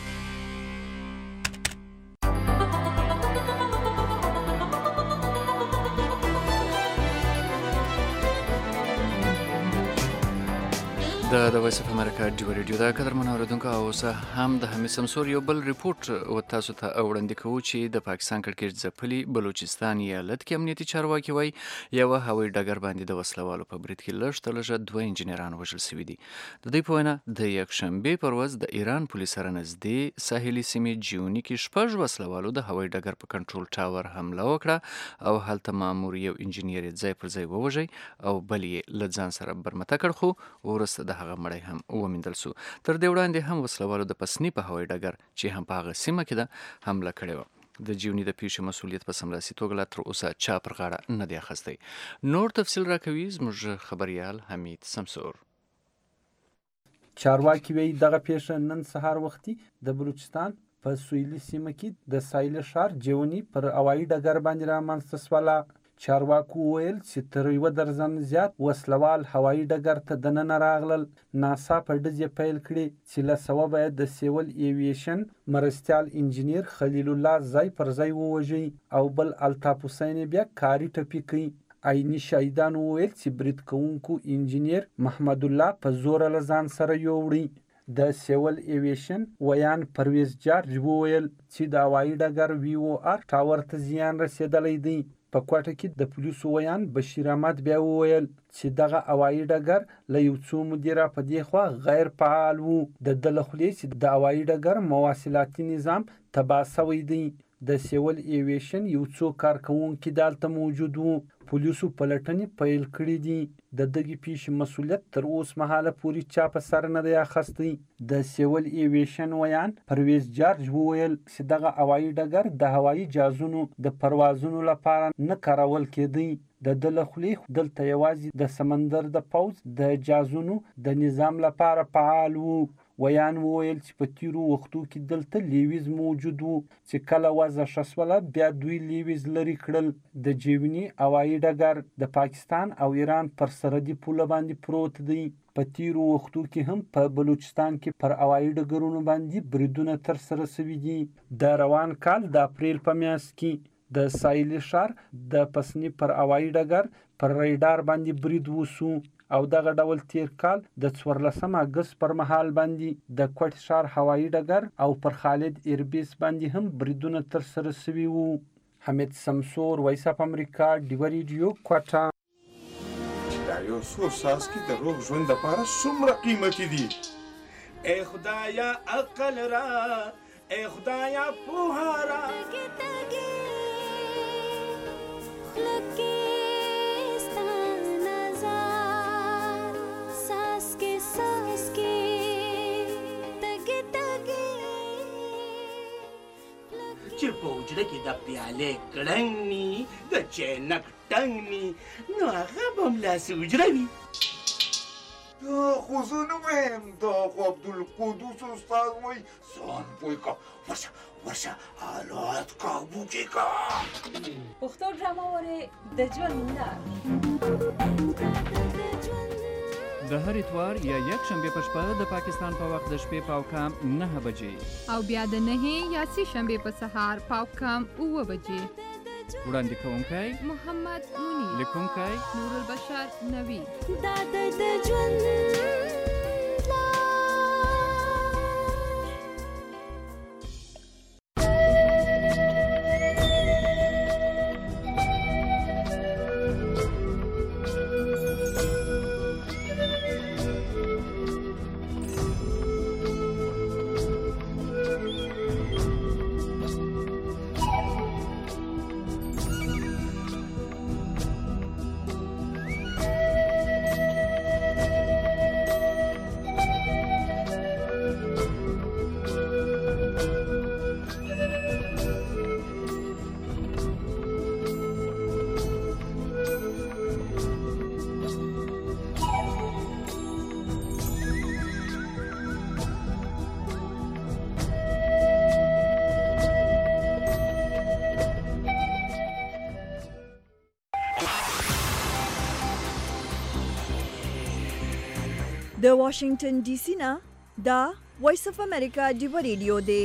د د وایس اف امریکا ډیو ریډیو دا قدر منوردونکو اوسه هم د همې سمسور یو بل ریپورت او تاسو ته وړاندې کوو چې د پاکستان کړکېچ ځپلي بلوچستان ایالت کې امنیتي چارواکي وایي یو هوایي ډګر باندې د وسلوالو په برید کې لږ تر لږه دوه انجینران وژل شوي دي. د دوی په وینا د یکشنبې پر ورځ د ایران پولیس سره نږدې ساحلي سیمې جیوني کې شپږ وسلوالو د هوایي ډګر په کنټرول ټاور حمله وکړه او هلته مامور یو انجینیر یې ځای پر ځای ووژی او بل یې له ځان سره برمته کړ، خو وروسته د هغه مړی هم وموندل سو. تر دې وړاندې هم وسلوالو د پسنی په هوایي ډګر چې هم په هغه سیمه کې ده حمله کړې وه. د جیوني د پیښې مسؤلیت په سملاسي توګه لا تر اوسه چا پر غاړه نه دی اخیستی. نور تفصیل راکوي زموږ خبریال حمید سمسور. چارواکي وایي دغه پیښه نن سهار وختي د بلوچستان په سویلي سیمه کې د سایل ښار جیوني پر هوایي ډګر باندې رامنځته شوله. چارواکو ویل چې تر یوه درزن زیات وسلوال هوایي ډګر ته دننه راغلل. ناڅاپه ډزې پیل کړې چې له سببه یې د سیول ایویشن مرستیال انجینیر خلیل الله ځای پر ځای ووژي او بل الطاف حسین بیا کاري ټپي کوي. عیني شهیدان وویل چې برید کوونکو انجینیر محمد الله په زوره له ځان سره یووړی. د سیول ایویشن ویان پرویز جارج وویل چې د هوایي ډګر وی او آر ټاور ته زیان رسېدلی دی. په کوټه کې د پولیسو ویان بشیر احمد بیا وویل چې دغه هوایي ډګر له یو څو مدیره په دې خوا غیر فعال وو. د ده له خولې چې د هوایي ډګر مواصلاتي نظام تباه شوی دی. د سیول ایویشن یو څو کارکوونکي دلته موجود وو. پولیسو پلټنې پیل کړې دي. د دغې پیښې مسؤلیت تر اوس مهاله پورې چا په سر نه دی اخیستی. د سیول ایویشن ویان پرویز جارج وویل چې دغه هوایي ډګر د هوایي جهازونو د پروازونو لپاره نه کارول کېدی. د ده له خولې دلته یوازې د سمندر د پوځ د جهازونو د نظام لپاره فعال وو. ویان وویل چې په تیرو وختو کې دلته لیویز موجود وو چې کله وضع ښه شوله بیا دوی لیویز لرې کړل. د جیوني هوایي ډګر د پاکستان او ایران پر سرحدي پوله باندې پروت دی. په تیرو وختو کې هم په بلوچستان کې پر هوایي ډګرونو باندې بریدونه ترسره شوي دي. د روان کال د اپریل په میاشت کې د سایلي ښار د پسنی پر هوایي ډګر پر ریډار باندې برید وسو او دغه ډول تیر کال د څوارلسم اګست پر مهال باندې د کوټ ښار هوایي ډګر او پر خالد ایربیس باندې هم بریدونه ترسره شوي وو. حمید سمسور، وایس اف امریکا، ډیو ریډیو، کوټه. دا یو څو څاڅکي د روغ ژوند دپاره څومره قیمتي دي. ای خدایا عقل را، ای خدایا پوهه را. چې په حجره کې د پیالې کړنګ ني، د چینک ټنګ ني، نو هغه به هملاسې حجره وي. دا خو زه نه وایم، دا خو عبدالقدوس استاد وایي. ځان پوه کړه، ورشه ورشه حالات قابو کې کړه. پښتو ډرامه وارې د ژوند لار. د هر اتوار یا یک شنبه په شپه د پاکستان په وخت د شپې پاو کام نه بجې او بیا د نه یا سی شنبه په سهار پاو کام اوه بجې. وړاندې کوونکی محمد مونی، لیکونکی نور البشر نوی. دا د ژوند د واشنگټن ډي سي نه دا وایس اف امریکا دی ریډیو دی.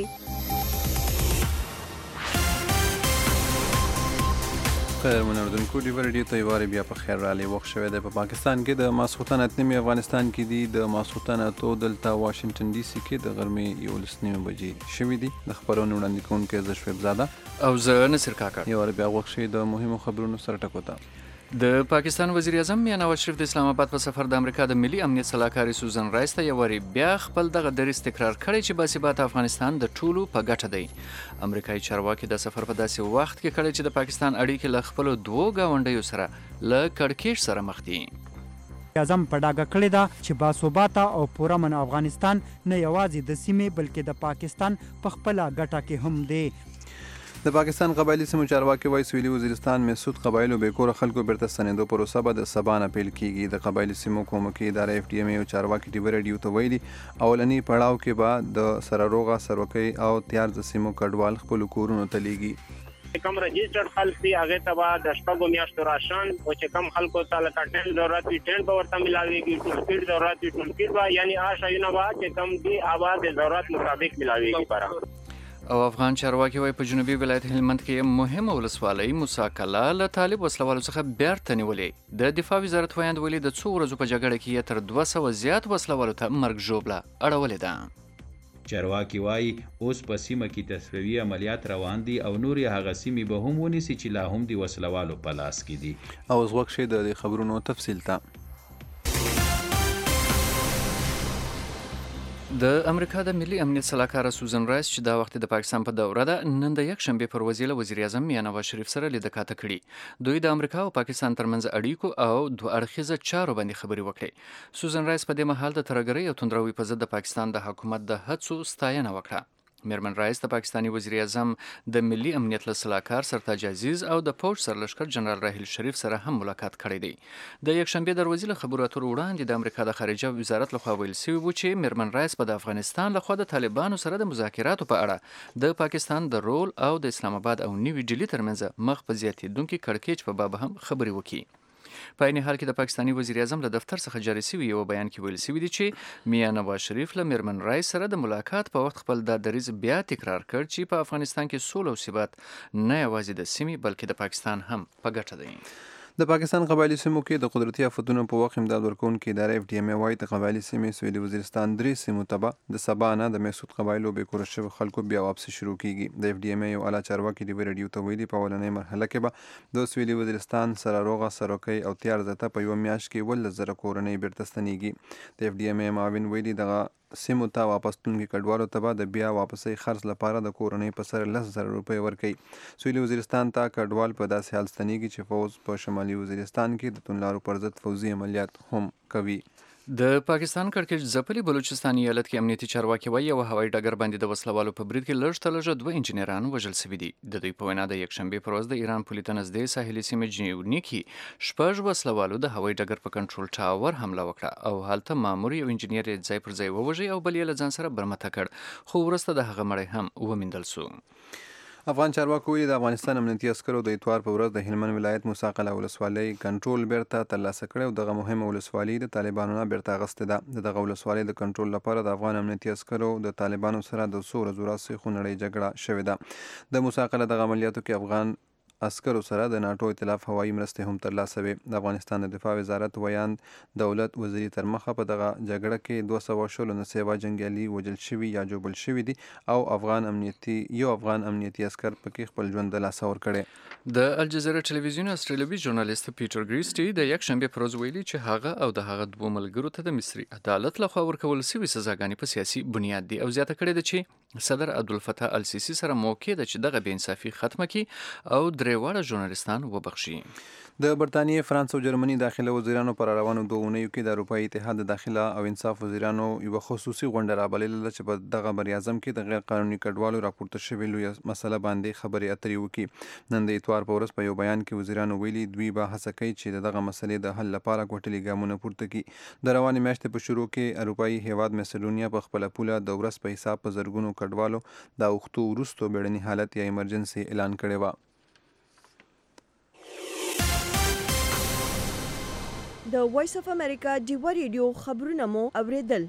خیر منوردونکو دی ریډیو ته یواري بیا په خیر رالی وخت شوی دی. په پا پاکستان کې د ماسخوتن اتنیمې افغانستان کې دی د ماسخوتن اتو دلته واشنگټن ډي سي کې د غرمې یولس نیمې بجې شوي دي. د خبرونو وړاندې کوونکی زه شعیب زاده او زه نصر کاکړ. یواري بیا وخت شوی د مهمو خبرونو سره ټکو ته. د پاکستان وزیر اعظم میاں نواز شریف د اسلام آباد په سفر د امریکا د ملي امنیت صلاحکاري سوزن رایس ته یواري بیا خپل دغه دریځ تکرار کړی چې باثبات افغانستان د ټولو په ګټه دی. امریکایي چارواکي د سفر په داسې وخت کې کړی چې د پاکستان اړیکې له خپلو دوو ګاونډیو سره له کړکېچ سره مخ دي. اعظم په ډاګه کړې ده چې باثباته او پرامن افغانستان نه یوازې د سیمې بلکې د پاکستان په خپله ګټه کې هم دی. د پاکستان قبایلی سیمو چارواکي وایي سویلي وزیرستان مسعود قبایلو بیکوره خلکو بیرته ستنېدو پروسه به د سبا نه پیل کیږي. د قبایلی سیمو کومکي اداره اف ډي ام ای او چارواکي ټي وي ریډیو ته ویلي اولنی پړاو کې به د سرروغه سروکۍ او تیار د سیمو کډوال خپل کورونو ته لیږي. کم رجسټرډ خلک دي هغه ته به د شپږو میاشتو راشن او چې کم خلکو ته لکه ټینټ ضرورت وي ټینټ به ورته ملاویږي، ټول کیټ ضرورت وي ټول کیټ به یعنی آ شیونه به چې کم دي هغه د ضرورت مطابق ملاویږي. برابر او افغان چارواکي وایي په جنوبي ولایت هلمند کې مهمه ولسوالۍ موسی کلا له طالب وسلوالو څخه بیرته نیولې. د دفاع وزارت وایند ویلي د څو ورځو په جګړه کې یې تر دوه سوه زیات وسلوالو ته مرګ ژوبله اړولې ده. چارواکي وایي اوس په سیمه کې تصفیوي عملیات روان دي او نورې هغه سیمې به هم ونیسي چې لا هم د وسلوالو په لاس کې دي. او اوس وخت شي د خبرونو تفصیل ته. د امریکا د ملي امنیت صلاحکار سوزن رایس چې دا وخت د پاکستان په دوره ده نن د یک شنبه پر وزیر وزیر اعظم میاں نواز شریف سره لیدکاته کړي. دوی د امریکا او پاکستان ترمنځ اړیکو او دوه اړخیزه چارو باندې خبرې وکړي. سوزن رایس په دې مهال د ترهګرۍ او توندروي په ضد د پاکستان د حکومت د هڅو ستاینه وکړه. میرمن رایس د پاکستانی وزیر اعظم د ملي امنیت له صلاحکار سرتاج عزیز او د پوج سرلښکر جنرال راحیل شریف سره هم ملاقات کړی دی. د یک شنبه دروازې له خبرو اترو وړاندې د امریکا د خارجه وزارت لخوا ویل شوی و چې میرمن رایس په د افغانستان لخوا د طالبانو سره د مذاکراتو په اړه د پاکستان د رول او د اسلام آباد او نیوي ډیلي ترمنځ مخ په زیاتېدونکي کړکېچ په باب هم خبرې وکړي. په عین حال کې د پاکستانی وزیر اعظم له دفتر څخه جاري شوی یو بیان کې ویل شوی دی چې میاں نواز شریف له میرمن رایس سره د ملاقات په وخت خپل د دریځ بیا تکرار کړ چې په افغانستان کې سوله او ثبات نه یوازې د سیمې بلکې د پاکستان هم په ګټه دی. د پاکستان قبایلی سیمو کې د قدرتي آفتونو په وخت امداد ورکوونکې اداره اف ډي ام ای وایي د قبایلي سیمې سویلي وزیرستان درې سیمو ته به د سبا نه د مسعود قبایلو بیکوره شوي خلکو بیا واپسي شروع کیږي. د اف ډي ام ای یو اعلی چارواکي ټي وي ریډیو ته ویلي په اولنۍ مرحله کې به د سویلي وزیرستان سرروغه سروکۍ او تیار ځای ته په یوه میاشت کې اوولس زره کورنۍ بیرته ستنېږي. د اف ډي ام ای معاون ویلي دغه سیمو ته واپس تلونکي کډوالو ته به د بیا واپسۍ خرڅ لپاره د کورنۍ په سر لس زره روپۍ ورکوي. سویلي وزیرستان ته کډوال په داسې حال ستنېږي چې فوز په شمالي وزیرستان کې د توندلارو پر ضد فوزي عملیات هم کوي. د پاکستان کړکېچ ځپلي بلوچستان ایالت کې امنیتي چارواکي وایي یو هوایي ډګر باندې د وسلوالو په برید کې لږ تر لږه دوه انجینران وژل شوي دي. د دوی په وینا د یکشنبې پر ورځ د ایران پولې ته نږدې ساحلي سیمې جنیوني کې شپږ وسلوالو د هوایي ډګر په کنټرول ټاور حمله وکړه او هلته مامور یو انجینر یې ځای پر ځای ووژی او بل یې له ځان سره برمته کړ، خو وروسته د هغه مړی هم وموندل سو. افغان چارواکو ویلي د افغانستان امنیتي عسکرو د اتوار په ورځ د هلمند ولایت موسی قلعه ولسوالۍ کنټرول بیرته ترلاسه کړی او دغه مهمه ولسوالي د طالبانو نه بیرته اخیستې ده. د دغه ولسوالۍ د کنټرول لپاره د افغان امنیتي عسکرو د طالبانو سره د څو ورځو راهیسې خونړۍ جګړه شوې ده. د موسی قلعه دغه عملیاتو کې افغان عسکرو سره د ناټو ائتلاف هوایي مرستې هم ترلاسه وې. د افغانستان د دفاع وزارت ویاند دولت وزیري تر مخه په دغه جګړه کې دوه سوه شلو نه سیوا جنګیالي وژل شوي یا ژوبل شوي دي او افغان امنیتي یو افغان امنیتي عسکر پکې خپل ژوند د لاسه ورکړی. د الجزیره ټلویزیون استرالیوي ژورنالیست پیټر ګریسټي د یک شنبې پر ورځ ویلي چې هغه او د هغه دوه ملګرو ته د مصري عدالت لخوا ورکول شوي سزاګانې په سیاسي بنیاد دي او زیاته کړې ده چې صدر عبدالفتاح السیسي سره موقع ده چې دغه بې انصافي ختمه کړي او درې واړه ژورنالیستان وبخښي. د برطانیې، فرانس او جرمني داخله وزیرانو پر روانو دوه اونیو کې د اروپایي اتحاد د داخله او انصاف وزیرانو یوه خصوصي غونډه رابللې چې په دغه بریاعظم کې د غیر قانوني کډوالو راپورته شوې لویه مسله باندې خبرې اترې وکړي. نن د اتوار په ورځ په یو بیان کې وزیرانو ویلي دوی به هڅه کوي چې د دغه مسلې د حل لپاره ګټلي ګامونه پورته کړي. د روانې میاشتې په شروع کې اروپایي هیواد مسیډونیا په خپله پوله د ورځ په حساب په زرګونو کډوالو د اوښتو وروستو بیړني حالت یا ایمرجنسي اعلان کړی و. د وایس اف امریکا ډیوا ریډیو خبرونه مو اوریدل.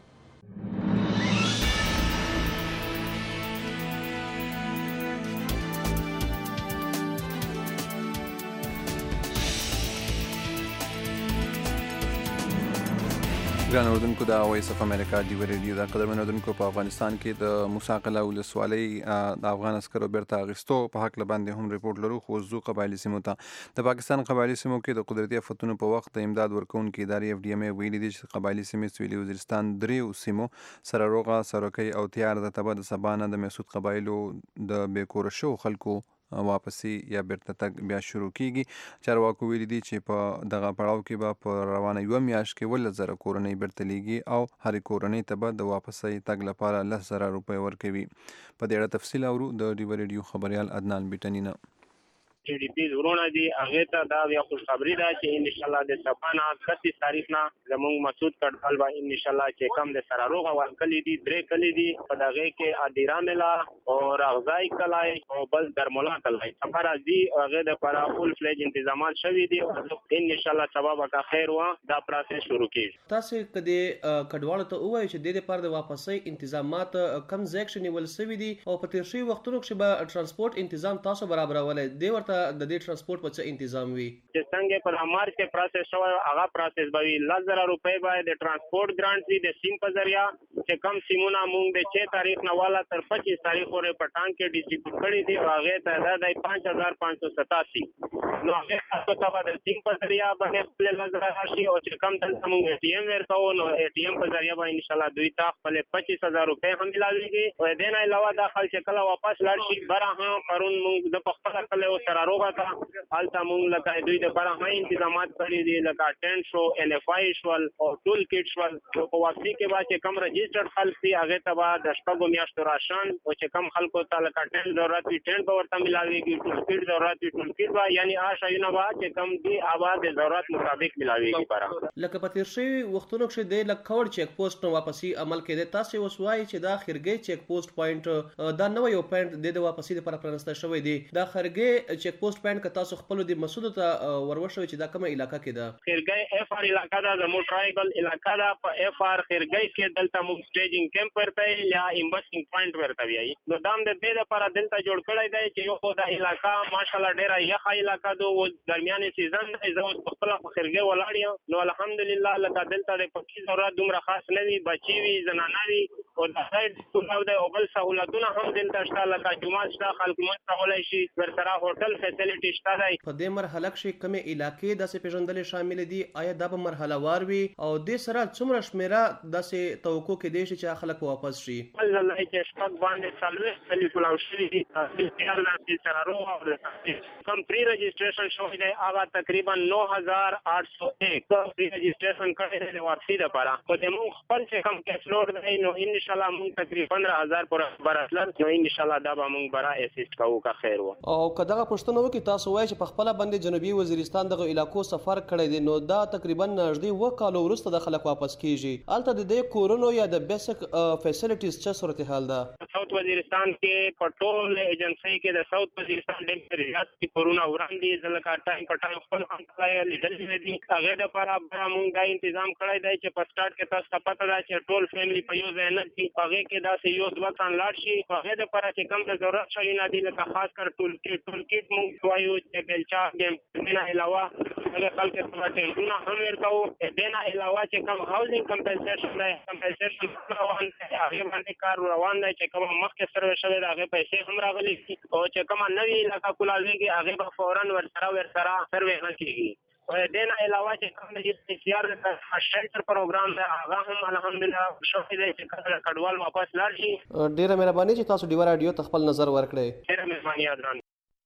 ګران اردوونکو د وایس اف امریکا ډیوا ریډیو د قدرمن اردوونکو په افغانستان کې د موسی قلعه ولسوالۍ د افغان عسکرو بیرته اخیستو په حق باندې هم ریپورت لرو. خو زو قبایلی سیمو ته د پاکستان قبایلی سیمو کې د قدرتي افتونو په وخت د امداد ورکوونکو ادارې اف ډي ام ای ویلي دي چې قبایلی سیمې سویلي وزیرستان دریو سیمو سره روغه سروکۍ او تیار د تبه د سبانه د مسعود قبایلو د بیکور شو خلکو واپسی یا بیرته تک بیا شروع کیږي. چارواکو ویلي دي چې په دغه پړاو کې به په روانه یو میاشت کې ول زره کورنۍ بیرته لیږي او هر کورنۍ ته به د واپسی تګ لپاره لس زره روپۍ ورکوي. په دې اړه تفصیل اورو د ډیوا ریډیو خبريال عدنان بیٹنی نه. جی ډي پی ورونه دي هغه ته دا بیا خوشخبری ده چې ان شاء الله د سبانه اکتیس تاریخ نه زموږ مسعود کډوال به ان شاء الله چې کم د سره روغه ورکلي دي درې کلی دي په دغه کې ادیراملا او راغزای کلای او بل درمولا کلای سفر ازي هغه د پر فول فلیج تنظیمات شوي دي او ان شاء الله سبب کا خیر وا دا پروسس شروع کیږي. تاسو کدي کډوال ته وایي چې د دې پر د واپسي تنظیمات کم ځکشن ول سوي دي او په تیر شي وختونو کې به ترانسپورت تنظیم تاسو برابرولای دی ورته د دې ترانسپورت په څه تنظیم وي چې څنګه په امر کې پروسس شوی هغه پروسس به وي لس زره روپۍ به د ترانسپورت ګرانټ دي د سیم په ذریعہ چې کم سیمونه مونږ د چھ تاریخ نه والا تر پچیس تاریخ پورې پټان کې ډیسټریبیوټ کړي دي او هغه تعداد یې پانچ هزار پانچ سو ستاسي. نو هغه تاسو ته د سیم په ذریعہ باندې خپل لس زره راشي او چې کم دلته مونږ ای ټي ایم ورکو نو ای ټي ایم په ذریعہ به ان شاء الله دوی ته خپل پچیس هزار روپۍ هم ملاويږي او د نه علاوه د خپل چې کله واپس لاړ شي بره هم پرون مونږ د خپل کله او سره روغه کا حالت مونږ لکه دوی د بره هم تنظیمات کړی دي لکه ټینټ شو ان اف آی شول او ټول کټ شول په واپسی کې با چې کم رجسټرډ خلک دي هغه ته با د شپږو میاشتو راشن او چې کم خلکو ته لکه ټینټ ضرورت وي ټینټ به ورته ملاويږي ټول کټ ضرورت وي ټول کټ با یعنی آشایونه با چې کم دي آباد د ضرورت مطابق ملاويږي بره. لکه په تیر شي وختونو کې د لکوړ چیک پوسټ نو واپسی عمل کړي تاسو وسوای چې دا خرګي چیک پوسټ پوینټ دا نو یو پوینټ د واپسی لپاره پرانسته شوی دی. دا خرګي چیک پوسټ پوینټ ک تاسو خپل د مسعود ته ورورشوي چې دا کومه علاقہ کې ده خیرګي اف ار علاقہ دا زمو ټرایبل علاقہ دا په اف ار خیرګي کې دلته مو سټیجینګ کیمپ ورته یا انویسټینګ پوینټ ورته وی نو دام د دې لپاره دلته جوړ کړی دی چې یو دا علاقہ ماشاءالله ډیره یخ علاقہ دو درمیاني سیزن دی زو خپل خیرګي ولاړ نو الحمدلله لکه دلته د پکی ضرورت دومره خاص نه وي بچي وي زنانه وي او د سایډ ټول د اوبل سہولتونه هم دلته شته لکه جمعه شته خلک مونږ کولای شي ورسره هوټل فیسیلیټی شته دی. په دې مرحله کې کومه علاقې داسې پیژندل شامل دي آیا دا په مرحله وار وي او د سره څومره شمیره داسې توقع کې دي چې خلک واپس شي الله چې شپږ باندې سالوي سلی کولاو شي دي تاسو د سره روغ او کم پری رجسٹریشن شوی دی هغه تقریبا نو هزار آठ سو ایک پری رجسٹریشن کړی دی ورسې د پاره په دې مون خپل چې کم کیس لوډ دی نو ان شاء الله مون تقریبا پندرہ هزار پر براتل نو ان شاء الله دا به مون برا اسیست کوو کا خیر و او کداغه پښتنو کې تاسو وایي چې په خپل باندې جنوبي وزیرستان دغه علاقو سفر کړی دی نو دا تقریبا نږدې و کال وروسته د خلک واپس کیږي الته د دې کورونو یا د بیسیک فیسیلیټیز څه صورتحال ده ساوث وزیرستان کې پټول ایجنسی کې د ساوث وزیرستان د ریاست کې کورونا وړاندې ځلکه ټایم په ټایم خپل انتلای لیدل دي هغه د لپاره به موږ دا تنظیم کړی دی چې په سٹارټ کې تاسو پته ده چې ټول فیملی په یو ځای نه دي هغه کې دا یو دوه تن لاړ شي هغه د لپاره چې کم د ضرورت شي نه دي لکه خاص کر ټول کې ټول کې موږ وایو چې بلچا ګیم نه علاوه هغه خلک ته ټینګونه هم ورکو دنه علاوه چې کم هاوسینګ کمپنسیشن دی کمپنسیشن روان دی هغه باندې کار روان دی چې کوم مخکې سره شوی هغه پیسې هم راغلي او چې کوم نوی لکه کولاویږي هغه به فورن ورسره ورسره سروې کیږي او دنه علاوه چې کوم د سی آر شلټر پروګرام دی هغه هم الحمدلله شوی دی چې کډوال واپس لاړ شي. ډیره مهرباني چې تاسو ډیوا رادیو ته خپل نظر ورکړئ. ډیره مهرباني ادران.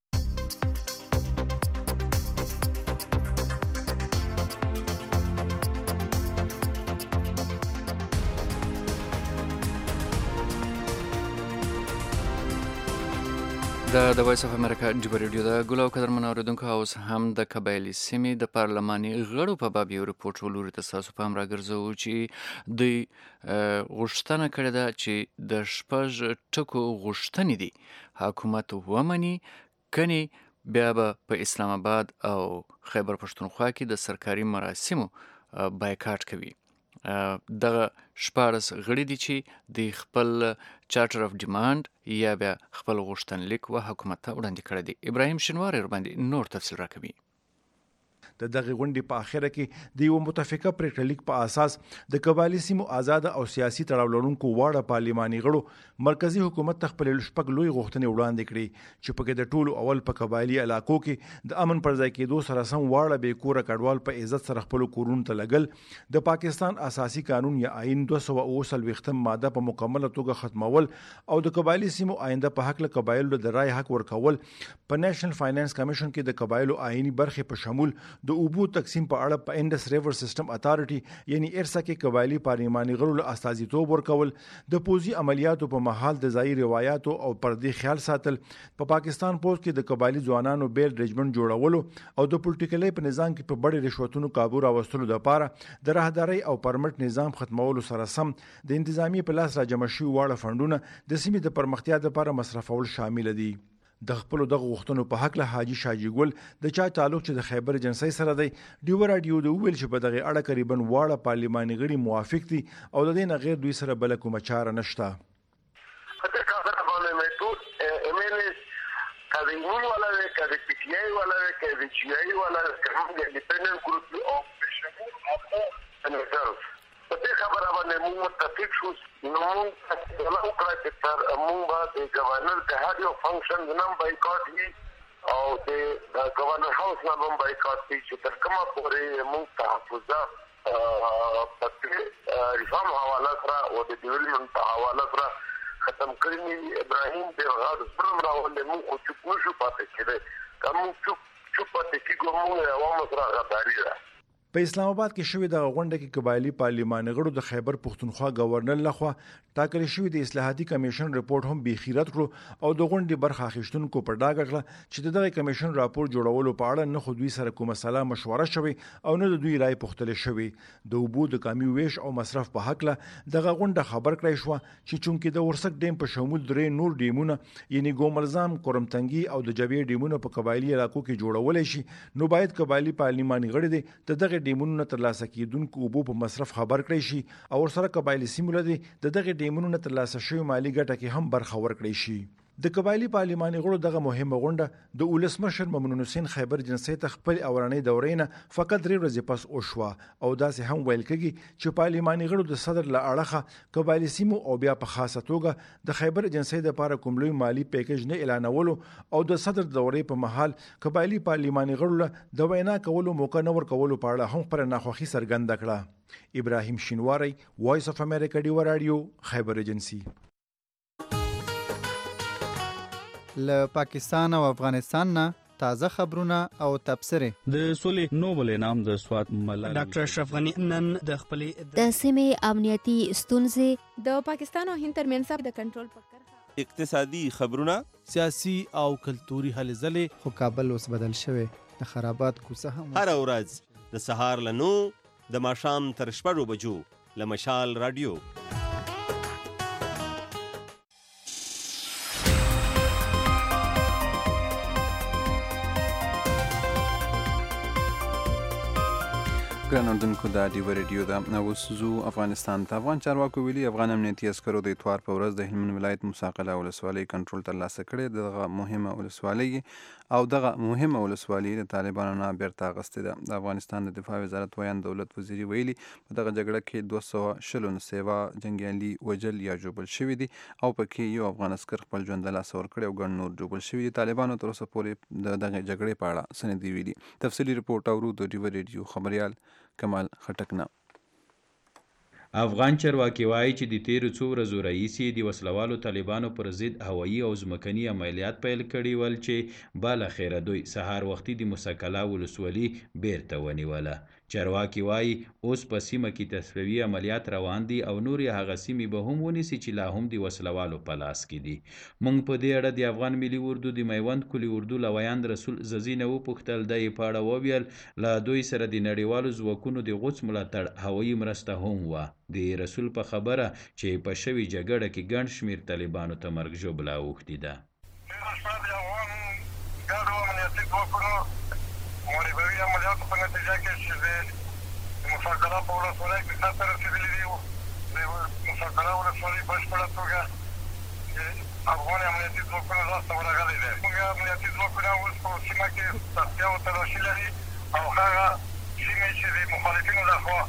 د د وایس اف امریکا ډیوا ریډیو د ګلو قدر منوریدونکو اوس هم د قبایلی سیمې د پارلماني غړو په باب یو ریپورت ولوري تاسو په امر راګرځو چې دوی غوښتنه کړې ده چې د شپږ ټکو غوښتنې دي حکومت ومني کني بیا به په اسلام آباد او خیبر پښتونخوا کې د سرکاري مراسمو بایکاټ کوي. دغه شپاړس غړي دي چې د خپل چارټر اف ډیماند یا بیا خپل غوښتنلیک و حکومت ته وړاندې کړی دی. ابراهیم شینواری ورباندې نور تفصیل راکوي. د دغه غونډې په اخره کې د یو متفقه پریکړه لیک په اساس د قبایلي سیمو آزاد او سیاسي تړاو لرونکو واړه پارلماني غړو مرکزی حکومت ته خپل شپږ لوی غوښتنې وړاندې کړې چې په کې د ټولو اول په قبایلي علاقو کې د امن پر ځای کېدو سره سم واړه بې کوره کډوال په عزت سره خپل کورونو ته لګل، د پاکستان اساسي قانون یا آئین دوه سوه اوه څلوېښتم ماده په مکمله توګه ختمول او د قبایلي سیمو آینده په حق له قبایلو د رای حق ورکول، په نېشنل فاینانس کمیشن کې د قبایلو آئینی برخې په شمول د اوبو تقسیم په اړه په انډس ریور سیستم اتارټي یعنی ارسا کې قبایلی پارلماني غړو له استازیتوب ورکول، د پوزي عملیاتو په محل د ځایي روایتو او پردي خیال ساتل، په پا پاکستان پوز کې د قبایلی ځوانانو بیل رجمنټ جوړولو او د پولیټیکلي په نظام کې په بڑې رشوتونو کابو راوستلو لپاره د راهداري او پرمټ نظام ختمولو سره سم د انتظامی په لاس راجمع شوي واړه فندونه د سیمې د پرمختیا لپاره مصرفول شامل دي. د خپل دغه غوښتنو په حق له حاجی شاجي ګل د چا تعلق چې د خیبر ایجنسی سره دی ډیو راډیو د ویل چې په دغه اړه قریبا واړه پارلماني غړي موافق دي او د دې نه غیر دوی سره بل کومه چاره نشته. کاویمون والا ہے کاوی پی ٹی آئی والا ہے کاوی جی آئی والا ہے کاوی انڈیپینڈنٹ گروپ آف بشمول آپ ریزرو په دې خبره باندې موږ متفق شو نو موږ څنګه وکړو چې تر موږ به د گورنر د هر یو فنکشن نام بایکاټ وي او د گورنر هاوس نام بایکاټ وي چې تر کومه پورې موږ تحفظات په ریفارم حواله سره او د ډیولپمنٹ په حواله سره ختم کړی. ابراهیم د غاړو سره راولې موږ خو چوپ نشو پاتې کېدای کوم چوپ چوپ پاتې کېږو موږ عوامو سره غداري ده. په اسلام آباد کې شوې د غونډه کې قبایلی پارلماني غړو د خیبر پښتونخوا گورنر لخوا ټاکل شوی د اصلاحاتي کمیشن رپورت هم به خیرت کړو او د غونډې برخه اخیستونکو په ډاګه کړه چې دغه کمیشن راپور جوړولو په اړه نه خو دوی سره کومه سلا مشوره شوي او نه د دوی رائے پوښتل شوی. د اوبو د کمی ویش او مصرف په حق له دغه غونډه خبر کړی شو چې چونکې د ورسک ډیم په شمول درې نور ډیمونه یعنی ګومرزام، کورمتنګي او د جبې ډیمونه په قبایلی علاقو کې جوړول شي نو باید قبایلی پارلماني غړي د دغه ډیمونو ترلاسه کیدونکو اوبو په مصرف خبر کړی شي او سره قبایلی سیمو لدی د دغه ډیمونو ترلاسه شوی مالی ګټه کې هم برخه ورکړی شي. د قبایلی پارلماني غړو دغه مهمه غونډه د ولسمشر ممنون حسین خیبر جنسي ته خپل اوراني دورې نه فقط درې ورځې پس وشوه او داسې هم ویل کېږي چې پارلماني غړو د صدر له اړخه قبایلی سیمو او بیا په خاصه توګه د خیبر جنسي د لپاره کوم لوی مالی پیکیج نه اعلانولو او د صدر دورې په محل قبایلی پارلماني غړو له د وینا کولو موقع نه ورکولو په اړه هم پر ناخوښي څرګنده کړه. ابراهیم شینواری، وایس اف امریکا ډیو رادیو، خیبر ایجنسی. له پاکستان او افغانستان نه تازه خبرونه او تبصرې. د سولې نوبل انعام د سوات ملالۍ ډاکټر اشرف غنی نن د خپلې د سیمې امنیتي ستونزې د پاکستان او هند ترمنځ د کنټرول په کرښه، اقتصادي خبرونه، سیاسي او کلتوري هلې ځلې. خو کابل اوس بدل شوی، د خرابات کوڅه هم هر ورځ د سهار له نو د ماښام تر شپږو بجو له مشال رادیو. ګران اردوونکو دا ډیو ریډیو ده. اوس زو افغانستان ته. افغان چارواکو ویلي افغان امنیتي عسکرو د اتوار په ورځ د هلمند ولایت موسی ولسوالۍ کنټرول ترلاسه کړی. دغه مهمه ولسوالۍ او دغه مهمه ولسوالۍ د طالبانو نه بیرته اخیستې ده. د افغانستان د دفاع وزارت ویان دولت وزیري ویلي په دغه جګړه کې دوه سوه شلو نسیوا جنګیالي وژل یا ژوبل شوي دي او پکې یو افغان عسکر خپل ژوند له لاسه ورکړی او ګڼ نور ژوبل شوي دي. طالبانو تر اوسه پورې د دغه جګړې په اړه څه نه دي ویلي. تفصیلي رپورټ اورو د ډیو ریډیو خبریال کمال خټک نه. افغان چارواکي وایي چې د تیرو څو ورځو راهیسې د وسلوالو طالبانو پر ضد هوایي او ځمکني عملیات پیل کړي ول چې بالاخره دوی سهار وختي د موسی ولسوالي بیرته ونیوله. چارواکي وایي اوس په سیمه کې تصفیوي عملیات روان دي او نورې هغه سیمې به هم ونیسي چې لا هم د وسلوالو په لاس کې دي. موږ په دې اړه د افغان ملي اردو د میوند کلي اردو لویاند رسول ززي نه وپوښتل. د یې په اړه وویل له دوی سره د نړیوالو ځواکونو د غوڅ ملاتړ هوایي مرسته هم وه. د رسول په خبره چې په شوي جګړه کې ګڼ شمېر طالبانو ته مرګ ژوبله اوښتې ده. موربوي عملیاتو په نتیجه کې چې د موسی کلا په ولسوالۍ کې سر ته رسېدلي دي. د موسی کلا ولسوالۍ بشپړه توګه افغان امنیتي ځواکونه لاسته ورغلي دي. موږ امنیتي ځواکونه اوس په سیمه کې تغذیه او تلاشي لري او هغه سیمې چې د مخالفینو لخوا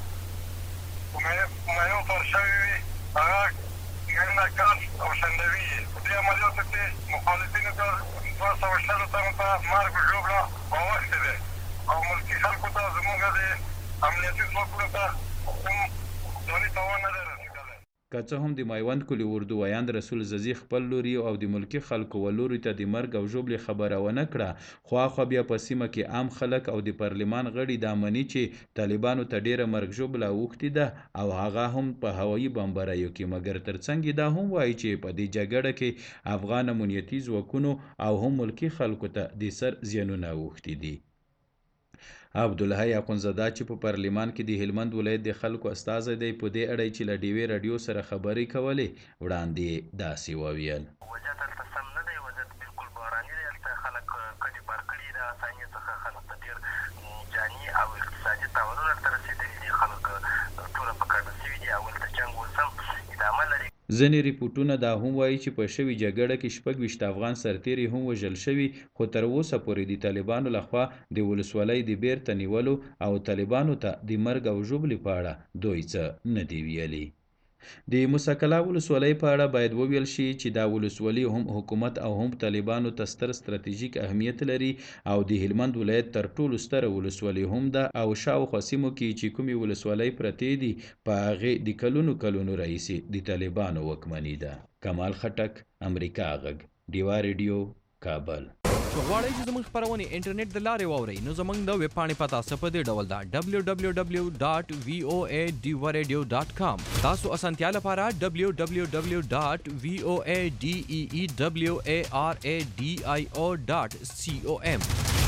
مایو تور شوي وي هغه ګڼه کاس او شندوي. په دې عملیاتو کې مخالفینو ته دوه سوه شلو تنو ته مرګ ژوبله واوښتې دی او ملکي خلکو ته زموږ د امنیتي ځواکونو ته کوم ځاني تاوان نه دی رسېدلی. که څه هم د میوند کلي اردوایان رسول ززي خپل لوري او د ملکي خلکو ولوري ته د مرګ او ژوبلې خبره ونه کړه، خو اخوا بیا په سیمه کې عام خلک او د پارلمان غړي دا مني چې طالبانو ته ډیره مرګ ژوبله اوښتې ده او هغه هم په هوایي بمباریو کې. مګر ترڅنګ یې دا هم وایي چې په دې جګړه کې افغان امنیتي ځواکونو او هم ملکي خلکو ته د سر زیانونه اوښتي دي. عبدالحی اخندزاده چې په پارلمان کې د هلمند ولایت د خلکو استازی دی، په دې اړه چې له ډیوې راډیو سره خبرې کولې وړاندې داسې وویل. وضعیت هلته سم نه دی، وضعیت بالکل بحراني دی. هلته خلک کډې بار کړي د اسانیې څخه خلک ته ډېر جاني او اقتصادي تاوانونه ورته رسېدلي دي. خلک ټوله په کډه سوي دي او هلته جنګ اوس هم ادامه لري. ځینې ریپورټونه دا هم وایي چې په شوې جګړه کې شپږ ویشت افغان سرتیري هم وژل شوي، خو تر اوسه پورې د طالبانو لخوا د ولسوالۍ د بیرته نیولو او طالبانو ته د مرګ او ژوبلې په اړه دوی څه نه دي ویلي. د موسی کلا ولسوالۍ په اړه باید وویل شي چې دا ولسوالي هم حکومت او هم طالبانو ته ستر ستراتیژیک اهمیت لري او د هلمند ولایت تر ټولو ستره ولسوالي هم ده او شاوخوا سیمو کې چې کومې ولسوالۍ پرتې دي په هغې د کلونو کلونو راهیسې د طالبانو واکمني ده. کمال خټک، امریکا غږ، ډیوا ریډیو، کابل. که غواړئ چې زموږ خپرونې انټرنیټ د لارې واورئ نو زموږ د ویب پاڼې پته څه په دې ډول ده ډبلیو ډبلیو ډبلیو ډاټ وي او ای ډیوا ریډیو ډاټ کام. تاسو اسانتیا لپاره ډبلیو ډبلیو ډبلیو ډاټ وي او ای ډي ای ای ډبلیو ای آر ای ډي آی او ډاټ سی او ایم.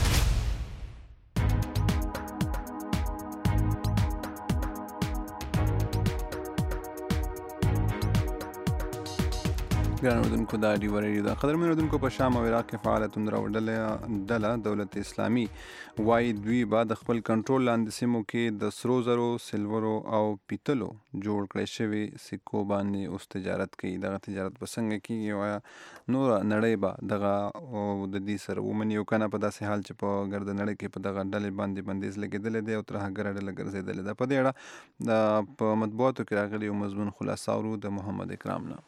ګران اردوونکو دا ډیوا ریډیو ده. قدرمن اردوونکو په شام او عراق کې فعالیتونه راوړلې ډله دولت اسلامي وایي دوی به د خپل کنټرول لاندې سیمو کې د سرو زرو، سلورو او پیتلو جوړ کړی شوي سکو باندې اوس تجارت کوي. دغه تجارت به څنګه کېږي او نوره نړۍ به دغه د دې سره ومني او که نه په داسې حال چې په ګرده نړۍ کې په دغه ډلې باندې بندیز لګېدلی دی او ترهګره ډله ګرځېدلې ده. په دې اړه په مطبوعاتو کې راغلي یو مضمون خلاصه اورو د محمد اکرام نه.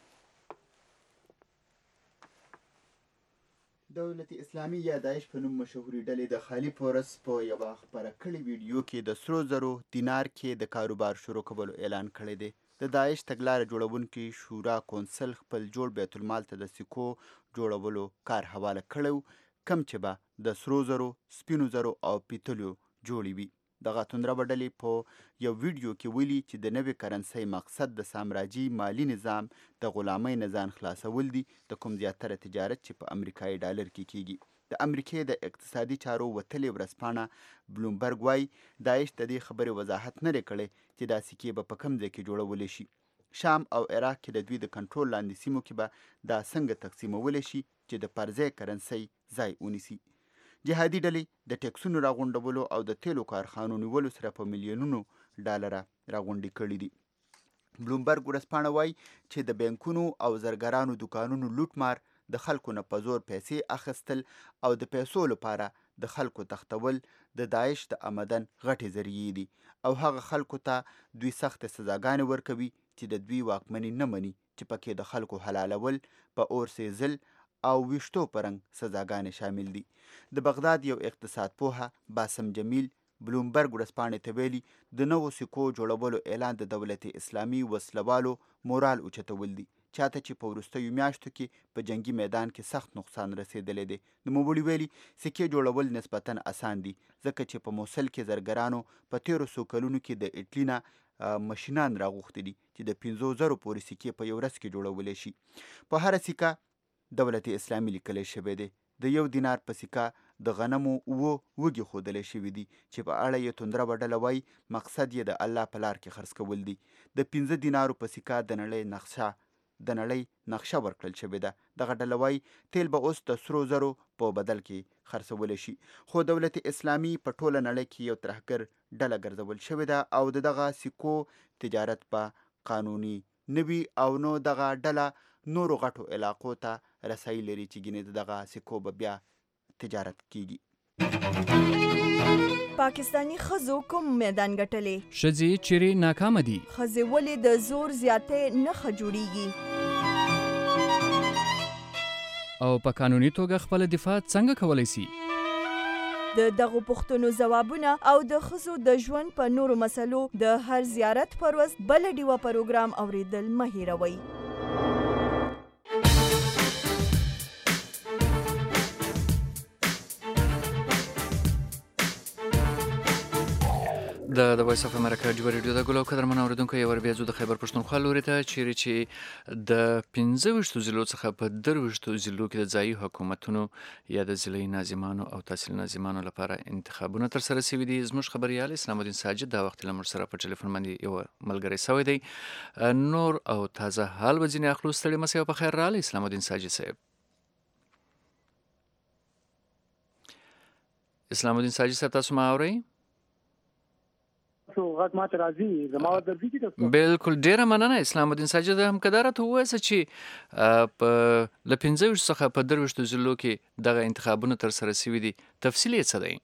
دولت اسلامي یا داعش په نوم مشهورې ډلې د خالي فورس په یوه خپره کړې ویډیو کې د سرو زرو دینار کې د کاروبار شروع کولو اعلان کړی دی. د داعش تګلاره جوړونکي شورا کونسل خپل جوړ بیت المال ته د سکو جوړولو کار حواله کړی کم چې به د سرو زرو، سپینو زرو او پیتلو جوړې وي. دغه توندره ډلې په یو ویډیو کې ویلي چې د نوې کرنسۍ مقصد د سامراجي مالی نظام د غلامۍ نه ځان خلاصول دي، د کوم زیاتره تجارت چې په امریکایي ډالر کې کیږي. د امریکې د اقتصادي چارو وتلې ورځپاڼه بلومبرګ وایي داعش د دې خبرې وضاحت نه دی کړی چې دا سکې به په کوم ځای کې جوړولی شي. شام او عراق کې د دوی د کنټرول لاندې سیمو کې به دا څنګه تقسیمولی شي چې د پرځای کرنسۍ ځای ونیسي. جهادي ډلې د ټیکسونو راغونډولو او د تیلو کارخانو نیولو سره په میلیونونو ډالره راغونډې کړي دي. بلومبرګ ورځپاڼه وایي چې د بانکونو او زرګرانو دکانونو لوټمار، د خلکو نه په زور پیسې اخیستل او د پیسو لپاره د خلکو تختول د داعش د آمدن غټې ذریعې دي او هغه خلکو ته دوی سختې سزاګانې ورکوي چې د دوی واکمني نه مني، چې پکې د خلکو حلالول، په اور سیزل او ویشتو پرنګ سزاګانې شامل دي. د بغداد یو اقتصاد پوهه باسم جمیل بلومبرګ ورځپاڼې ته ویلي د نوو سکو جوړولو اعلان د دولت اسلامي وسلوالو مورال اوچتول دي، چاته چې په وروستیو میاشتو کې په جنگي میدان کې سخت نقصان رسېدلی دی. نوموړي ویلي سکې جوړول نسبتاً اسان دي ځکه چې په موصل کې زرګرانو په تیرو څو کلونو کې د اټلي نه مشینان راغوښتي دي چې د پنځو زرو پورې سکې په یو ورځ کې جوړولی شي. په هره سکه دولت اسلامي لیکلی شوی دی. د یو دینار په سکه د غنمو اوه وږي ښودلی شوي دي چې په اړه یې توندره ډله وایي مقصد یې د الله په لار کې خرڅ کول دي. د پنځه دینارو په سکه د نړۍ نقشه د نړۍ نقشه ورکړل شوې ده. دغه ډله وایي تیل به اوس د سرو زرو په بدل کې خرڅولی شي، خو دولت اسلامي په ټوله نړۍ کې یو ترهګر ډله ګرځول شوې ده او د دغه سکو تجارت په قانوني نوي او نو دغه ډله نورو غټو علاقو ته رسۍ لري چې ګینې د دغه سکو به بیا تجارت کیږي. پاکستانی ښځو کوم میدان ګټلې؟ ښځې چیرې ناکامه دي؟ ښځې ولې د زور زیاتۍ نښه جوړیږي؟ او په قانوني توګه خپل دفاع څنګه کولی سي؟ د دغو پوښتنو ځوابونه او د ښځو د ژوند په نورو مسلو د هر زیارت پر ورځ بله ډیوه پروګرام اوریدل مه هیروئ. د د وایس اف امریکا ډیو ریډیو د ګلو قدرمن اوریدونکو یو ور بیا زو د خیبر پښتونخوا لوري ته چیرې چې د پنځه ویشتو ضلعو څخه په درویشتو ضلعو کې د ځایي حکومتونو یا د ضلعي ناظمانو او تحصیل ناظمانو لپاره انتخابونه ترسره شوي دي. زموږ خبریال اسلام الدین ساجد دا وخت له موږ سره په ټلیفون باندې یو ملګری سوی دی. نور او تازه حال به ځینې اخلو. ستړي مه سئ او په خیر راغلی اسلام الدین ساجد صاحب. اسلام الدین ساجد صاحب تاسو ما اورئ؟ بالکل ډیره مننه اسلام الدین ساجد. هم کداره ته وایسه چې په له پنځه ویشتو څخه په درویشتو ضلعو کې دغه انتخابونه ترسره شوي دي. تفصیل یې څه دی؟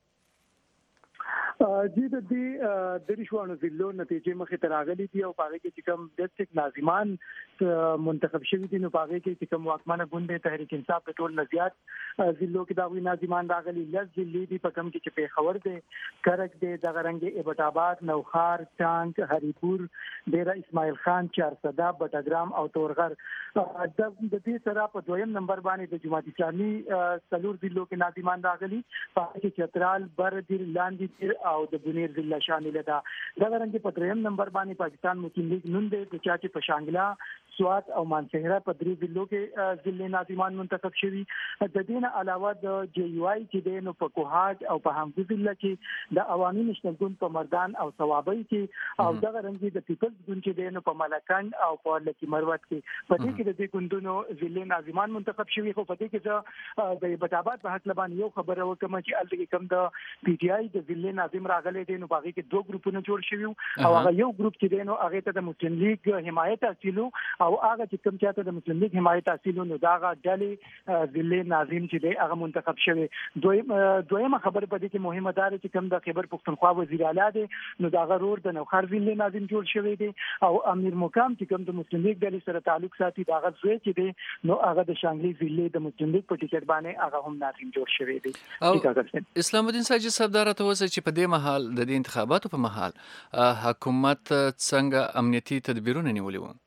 جی د دې دریشوانو ضلعو نتیجې مخې ته راغلي دي او په هغې کې چې کوم ډسټرکټ ناظمان منتخب شوي دي نو په هغې کې چې کوم واکمنه ګوند دی تحریک انصاف د ټول نه زیات ضلعو کې د هغوی ناظمان راغلي. لس ضلعې دي په کوم کې چې پېښور دی، کرک دی، دغه رنګې ایبټ آباد، نوښار، ټانک، هریپور، ډیره اسماعیل خان، چارسده، بټګرام او تورغر. د دې سره په دویم نمبر باندې د جماعت اسلامي څلور ضلعو کې ناظمان راغلي. په هغې کې چترال، بردیر، لاندې دیر او د بونیر ضلع شامل ده. دا رنګ په دریم نمبر باندې پاکستان مسلم لیگ نوم دی چې چا چې په شانګلا، سوات او مانسهره په درې ضلعو کې ضلع ناظمان منتخب شوي. د دې نه علاوه د جے یو آی چې دی نو په کوهاټ او په همدو ضلع کې د عوامي نشنل ګوند په مردان او ثوابۍ کې او دغه رنګ د پیپلز ګوند چې دی نو په ملکند او په لکی مروت کې. په دې کې د دې ګوندونو ضلع ناظمان منتخب شوي. خو په دې کې د د ایبټ آباد په حق لبان یو خبره وکم چې الګ کم د پی ټی آی د ضلع ناظم راغلي دي نو باغې کې دوه ګروپونه جوړ شوي او هغه یو ګروپ چې دی نو هغه ته د مسلم لیگ حمایت حاصلو او هغه چې کوم چاته د مسلم لیگ حمایت حاصلو نو دا هغه ډلې ضلع ناظم چې دی هغه منتخب شوی. دویم دویمه خبره په دې کې مهمه ده چې کوم د خیبر پښتونخوا وزیر اعلی دی نو دا غرور د نوښار ضلع ناظم جوړ شوی دی او امیر مقام چې کوم د مسلم لیگ ډلې سره تعلق ساتي دا غږ زوی چې دی نو هغه د شانګلي ضلع د مسلم لیگ په ټیکټ باندې هغه هم ناظم جوړ شوی دی. اسلام الدین ساجد صاحب دا راته ووایه چې په دې مهال د دې انتخاباتو په مهال حکومت څنګه امنیتي تدبیرونه نیولي وو؟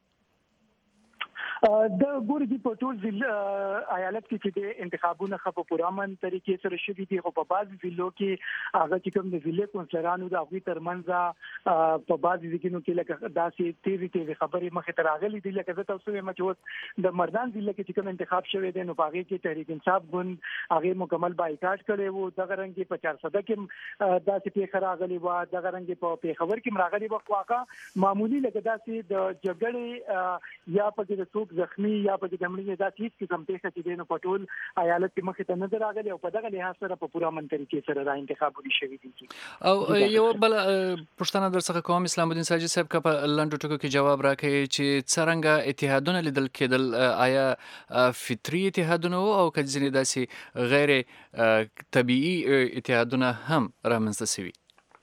د ګوري دی په ټول ضلع ایالت کې چې د انتخابونو خو په پرامن طریقې سره شوي دي. خو په بعض ضلعو کې هغه چې کوم د ضلع کونسلرانو د هغوی ترمنځ په بعض ځایونو کې لکه داسې تیزې تیزې خبرې مخې ته راغلي دي. لکه زه تاسو وایم چې اوس د مردان ضلع کې چې کوم انتخاب شوی دی نو په هغې کې تحریک انصاف ګوند هغې مکمل بایکاټ کړی وو. دغه رنګې په چارسده کې داسې پیښه راغلې وه. دغه رنګې په پېښور کې هم راغلې وه. خو هغه معمولي لکه داسې د جګړې یا پکې د څوک زخمی یا په دې دمړي دا هیڅ قسم پیښه چې دینو په ټول ایالت کې مخې ته نه راغلي او په دغه لحاظ سره په پوره من طریقې سره را انتخابونه شوي دي. او یو بل پښتنه در څخه کوم اسلام الدین ساجد صاحب کا په لنډو ټکو کې جواب راکړي چې څرنګه اتحادونه لیدل کېدل، آیا فطري اتحادونه او کله داسې غیر طبيعي اتحادونه هم رامنځته شوي؟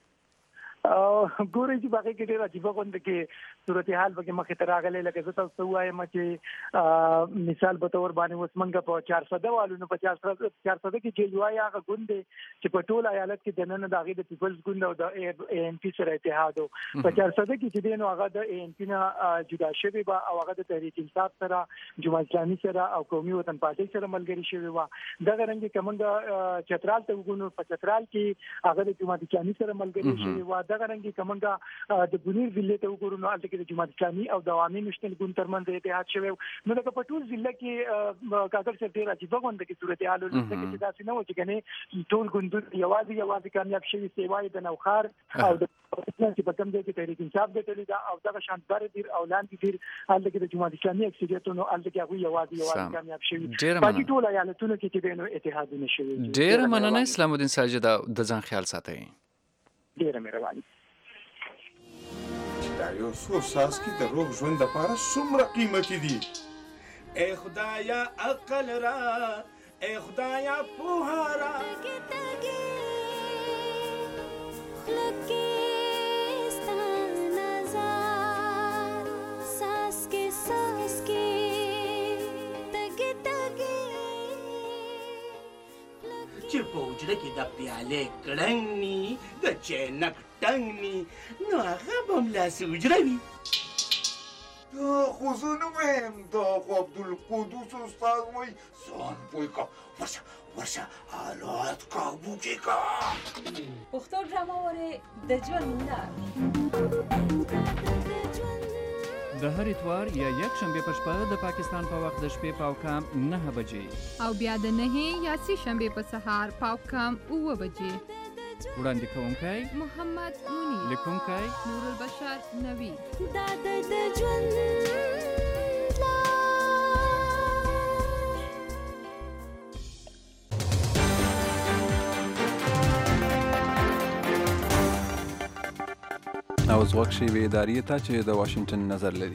ګورئ چې باقي کې ډېر عجیبه غونډه کې صورتحال پکې مخې ته راغلی. لکه زه تاسو ته ووایم چې مثال په طور باندې اوس موږ په چارسده والو نو په چارسده کې چې یو هغه ګوند دی چې په ټول ایالت کې دننه د هغې د پیپلز ګوند او د اے این پي سره اتحاد و. په چارسده کې چې دی نو هغه د اے این پي نه جدا شوی وه او هغه د تحریک انصاف سره، جماعت اسلامي سره او قومي وطن پارټۍ سره ملګري شوې وه. دغه رنګې که موږ چترال ته وګورو په چترال کې هغه د جماعت اسلامي سره ملګري شوې وه. دغه رنګې که موږ د بونیر ضلع ته وګورو نو هلته کې د جماعت اسلامي او د عوامي نشنل ګوند ترمنځ اتحاد شوی. نو لکه په ټول ضلع کې کاکړ صاحب ډېر عجیبه غونډه کې صورتحال و. لکه چې داسې نه و چې ګنې ټول ګوندونه یوازې یوازې کامیاب شوي، سیوای د نوښار او د چې په کوم ځای کې تحریک انصاف ګټلې ده او دغه شان بردیر او لاندې دیر هلته کې د جماعت اسلامي اکثریتونو هلته کې هغوی یوازې یوازې کامیاب شوي. باقي ټول ایالتونو کې چې دی نو اتحادونه شوي. ډېره مننه اسلام الدین ساجد، د ځان خیال ساتئ. ډیره مهرباني. دا یو څو څاڅکي د روغ ژوند لپاره څومره قیمتي دي. ای خدایا عقل را، ای خدایا پوها را. چې په حجره کې د پیالې کړنګ ني د چینک ټنګ ني نو هغه به هملاسې حجره وي. دا خو زه نه وایم، دا خو عبدالقدوس استاد وایي. ځان پوه که ورشه ورشه حالات کابو کې که. پښتو ډرامه وارې د ژوند لار د هر اتوار یا یک شنبه په شپه د پاکستان په وخت د شپې پاوکام نه بجې او بیا د نهه یا سه شنبه په سهار پاوکام اوه بجې. وړاندې کوونکی محمد مونی، لیکونکی نور البشر نوی. دا د ژوند او ځواک شي وې ادارې ته چې د واشنگټن نظر لري.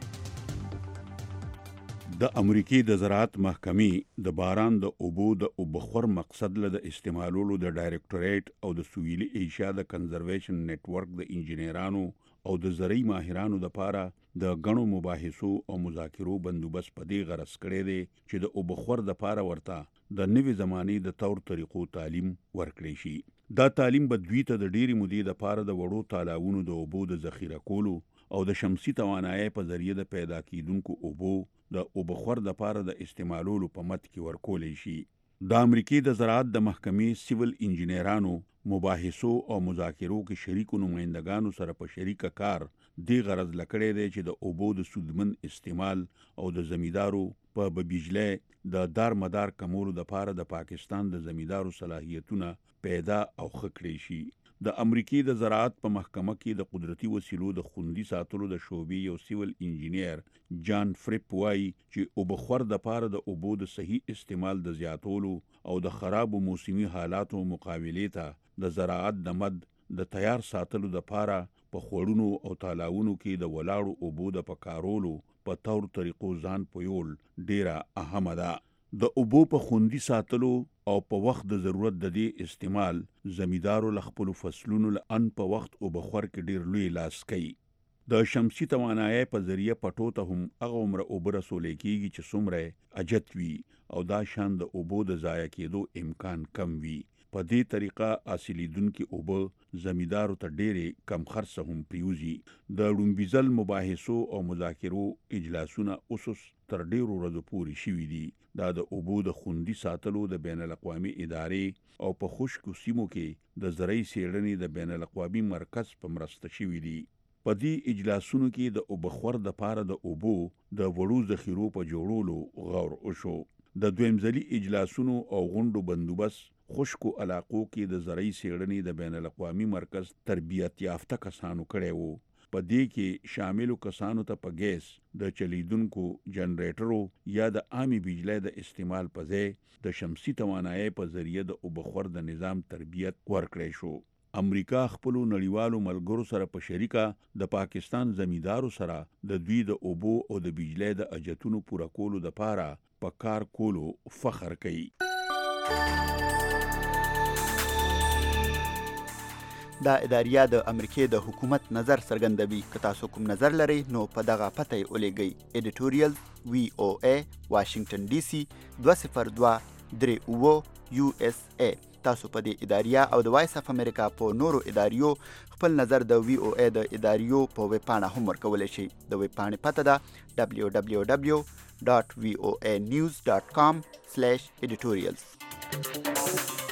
د امریکای د زراعت محکمې د باران د اوبو د اوبخور مقصد له د استعمالولو د ډایریکټوریټ او د سویلي ایشیا د کنزرویشن نتورک د انجینرانو او د زرعي ماهرانو لپاره د غنو مباحثو او مذاکرو بندوبست په دې غرض کړی دی چې د اوبخور د لپاره ورته د نوې زمانې د تور طریقو تعلیم ورکړي شي. دا تعلیم به دوی ته د ډېری مودې لپاره د وړو تالابونو د اوبو د ذخیره کولو او د شمسي توانایي په ذریعه د پیدا کیدونکو اوبو د اوبخور د لپاره د استعمالولو په مت کې ورکولې شي. د امریکای د زراعت د محکمې سیول انجینرانو مباحثو او مذاکرو کې شریکو نمائندګانو سره په شریکه کار دی غرض لکړی دی چې د اوبو د سودمن استعمال او د زمیدارو په بجلی د دار مدار کمولو د لپاره د پاکستان د زمیدارو صلاحیتونه پیدا او خکړی شي. د امریکای د زراعت په محکمه کې د قدرتي وسیلو د خوندي ساتلو د شعبې یو سیول انجینیر جان فریپ وایي چې اوبخور د لپاره د اوبو د صحیح استعمال د زیاتولو او د خرابو موسمي حالاتو مقابلې ته د زراعت د مد د تیار ساتلو د لپاره په خوړونو او تالابونو کې د ولاړو اوبو د پکارولو په تور طریقو ځان پویول ډیره اهمه ده. د اوبو په خوندي ساتلو او په وخت د ضرورت د دې استعمال زمیدارو لخپلو فصلونو لئن په وخت اوبخور کې ډیر لوی لاس کوي. د شمسي توانایي په ذریعه پټو ته هم هغه عمر اوبه رسولې کیږي چې څومره اجت وي او دا شان د اوبو د ضایع کېدو امکان کم وي. په دې طریقه حاصلیدونکي اوبه زمیدارو ته ډېرې کم خرڅه هم پریوزي. د ړومبیزل مباحثو او مذاکرو اجلاسونه اوسوس تر ډېرو ورځو پورې شوي دي. دا د اوبو د خوندي ساتلو د بین الاقوامي ادارې او په خشکو سیمو کې د زرعي څېړنې د بین الاقوامي مرکز په مرسته شوي دي. په دې اجلاسونو کې د اوبخور د پاره د اوبو د وړو ذخیرو په جوړولو غور وشو. د دویم ځلي اجلاسونو او غونډو بندوبست خشکو علاقو کې د زرعي څېړنې د بین الاقوامي مرکز تربیت یافته کسانو کړی وو. په دې کې شاملو کسانو ته په ګیس د چلیدونکو جنریټرو یا د عامي بجلی د استعمال په ځای د شمسي توانایي په ذریعه د اوبخور د نظام تربیت ورکړی شو. امریکا خپلو نړیوالو ملګرو سره په شریکه د پاکستان زمیدارو سره د دوی د اوبو او د بجلی د اجتونو پوره کولو لپاره په کار کولو فخر کوي. دا اداریه د امریکای د حکومت نظر څرګندوي. که تاسو کوم نظر لرئ نو په دغه پته یې ولیږئ. ایډیټوریال وی او ای واشنگټن ډي سي دوه صفر دوه درې اوه یو اس ای. تاسو په دې اداریه او د وایس اف امریکا په نورو اداریو خپل نظر د وی او ای د اداریو په ویب پاڼه هم ورکولی شئ. د ویب پاڼې پته ده دبلیو دبلیو دبلیو ډاټ وی او ای نیوز ډاټ کام سلیش ایډیټوریالز.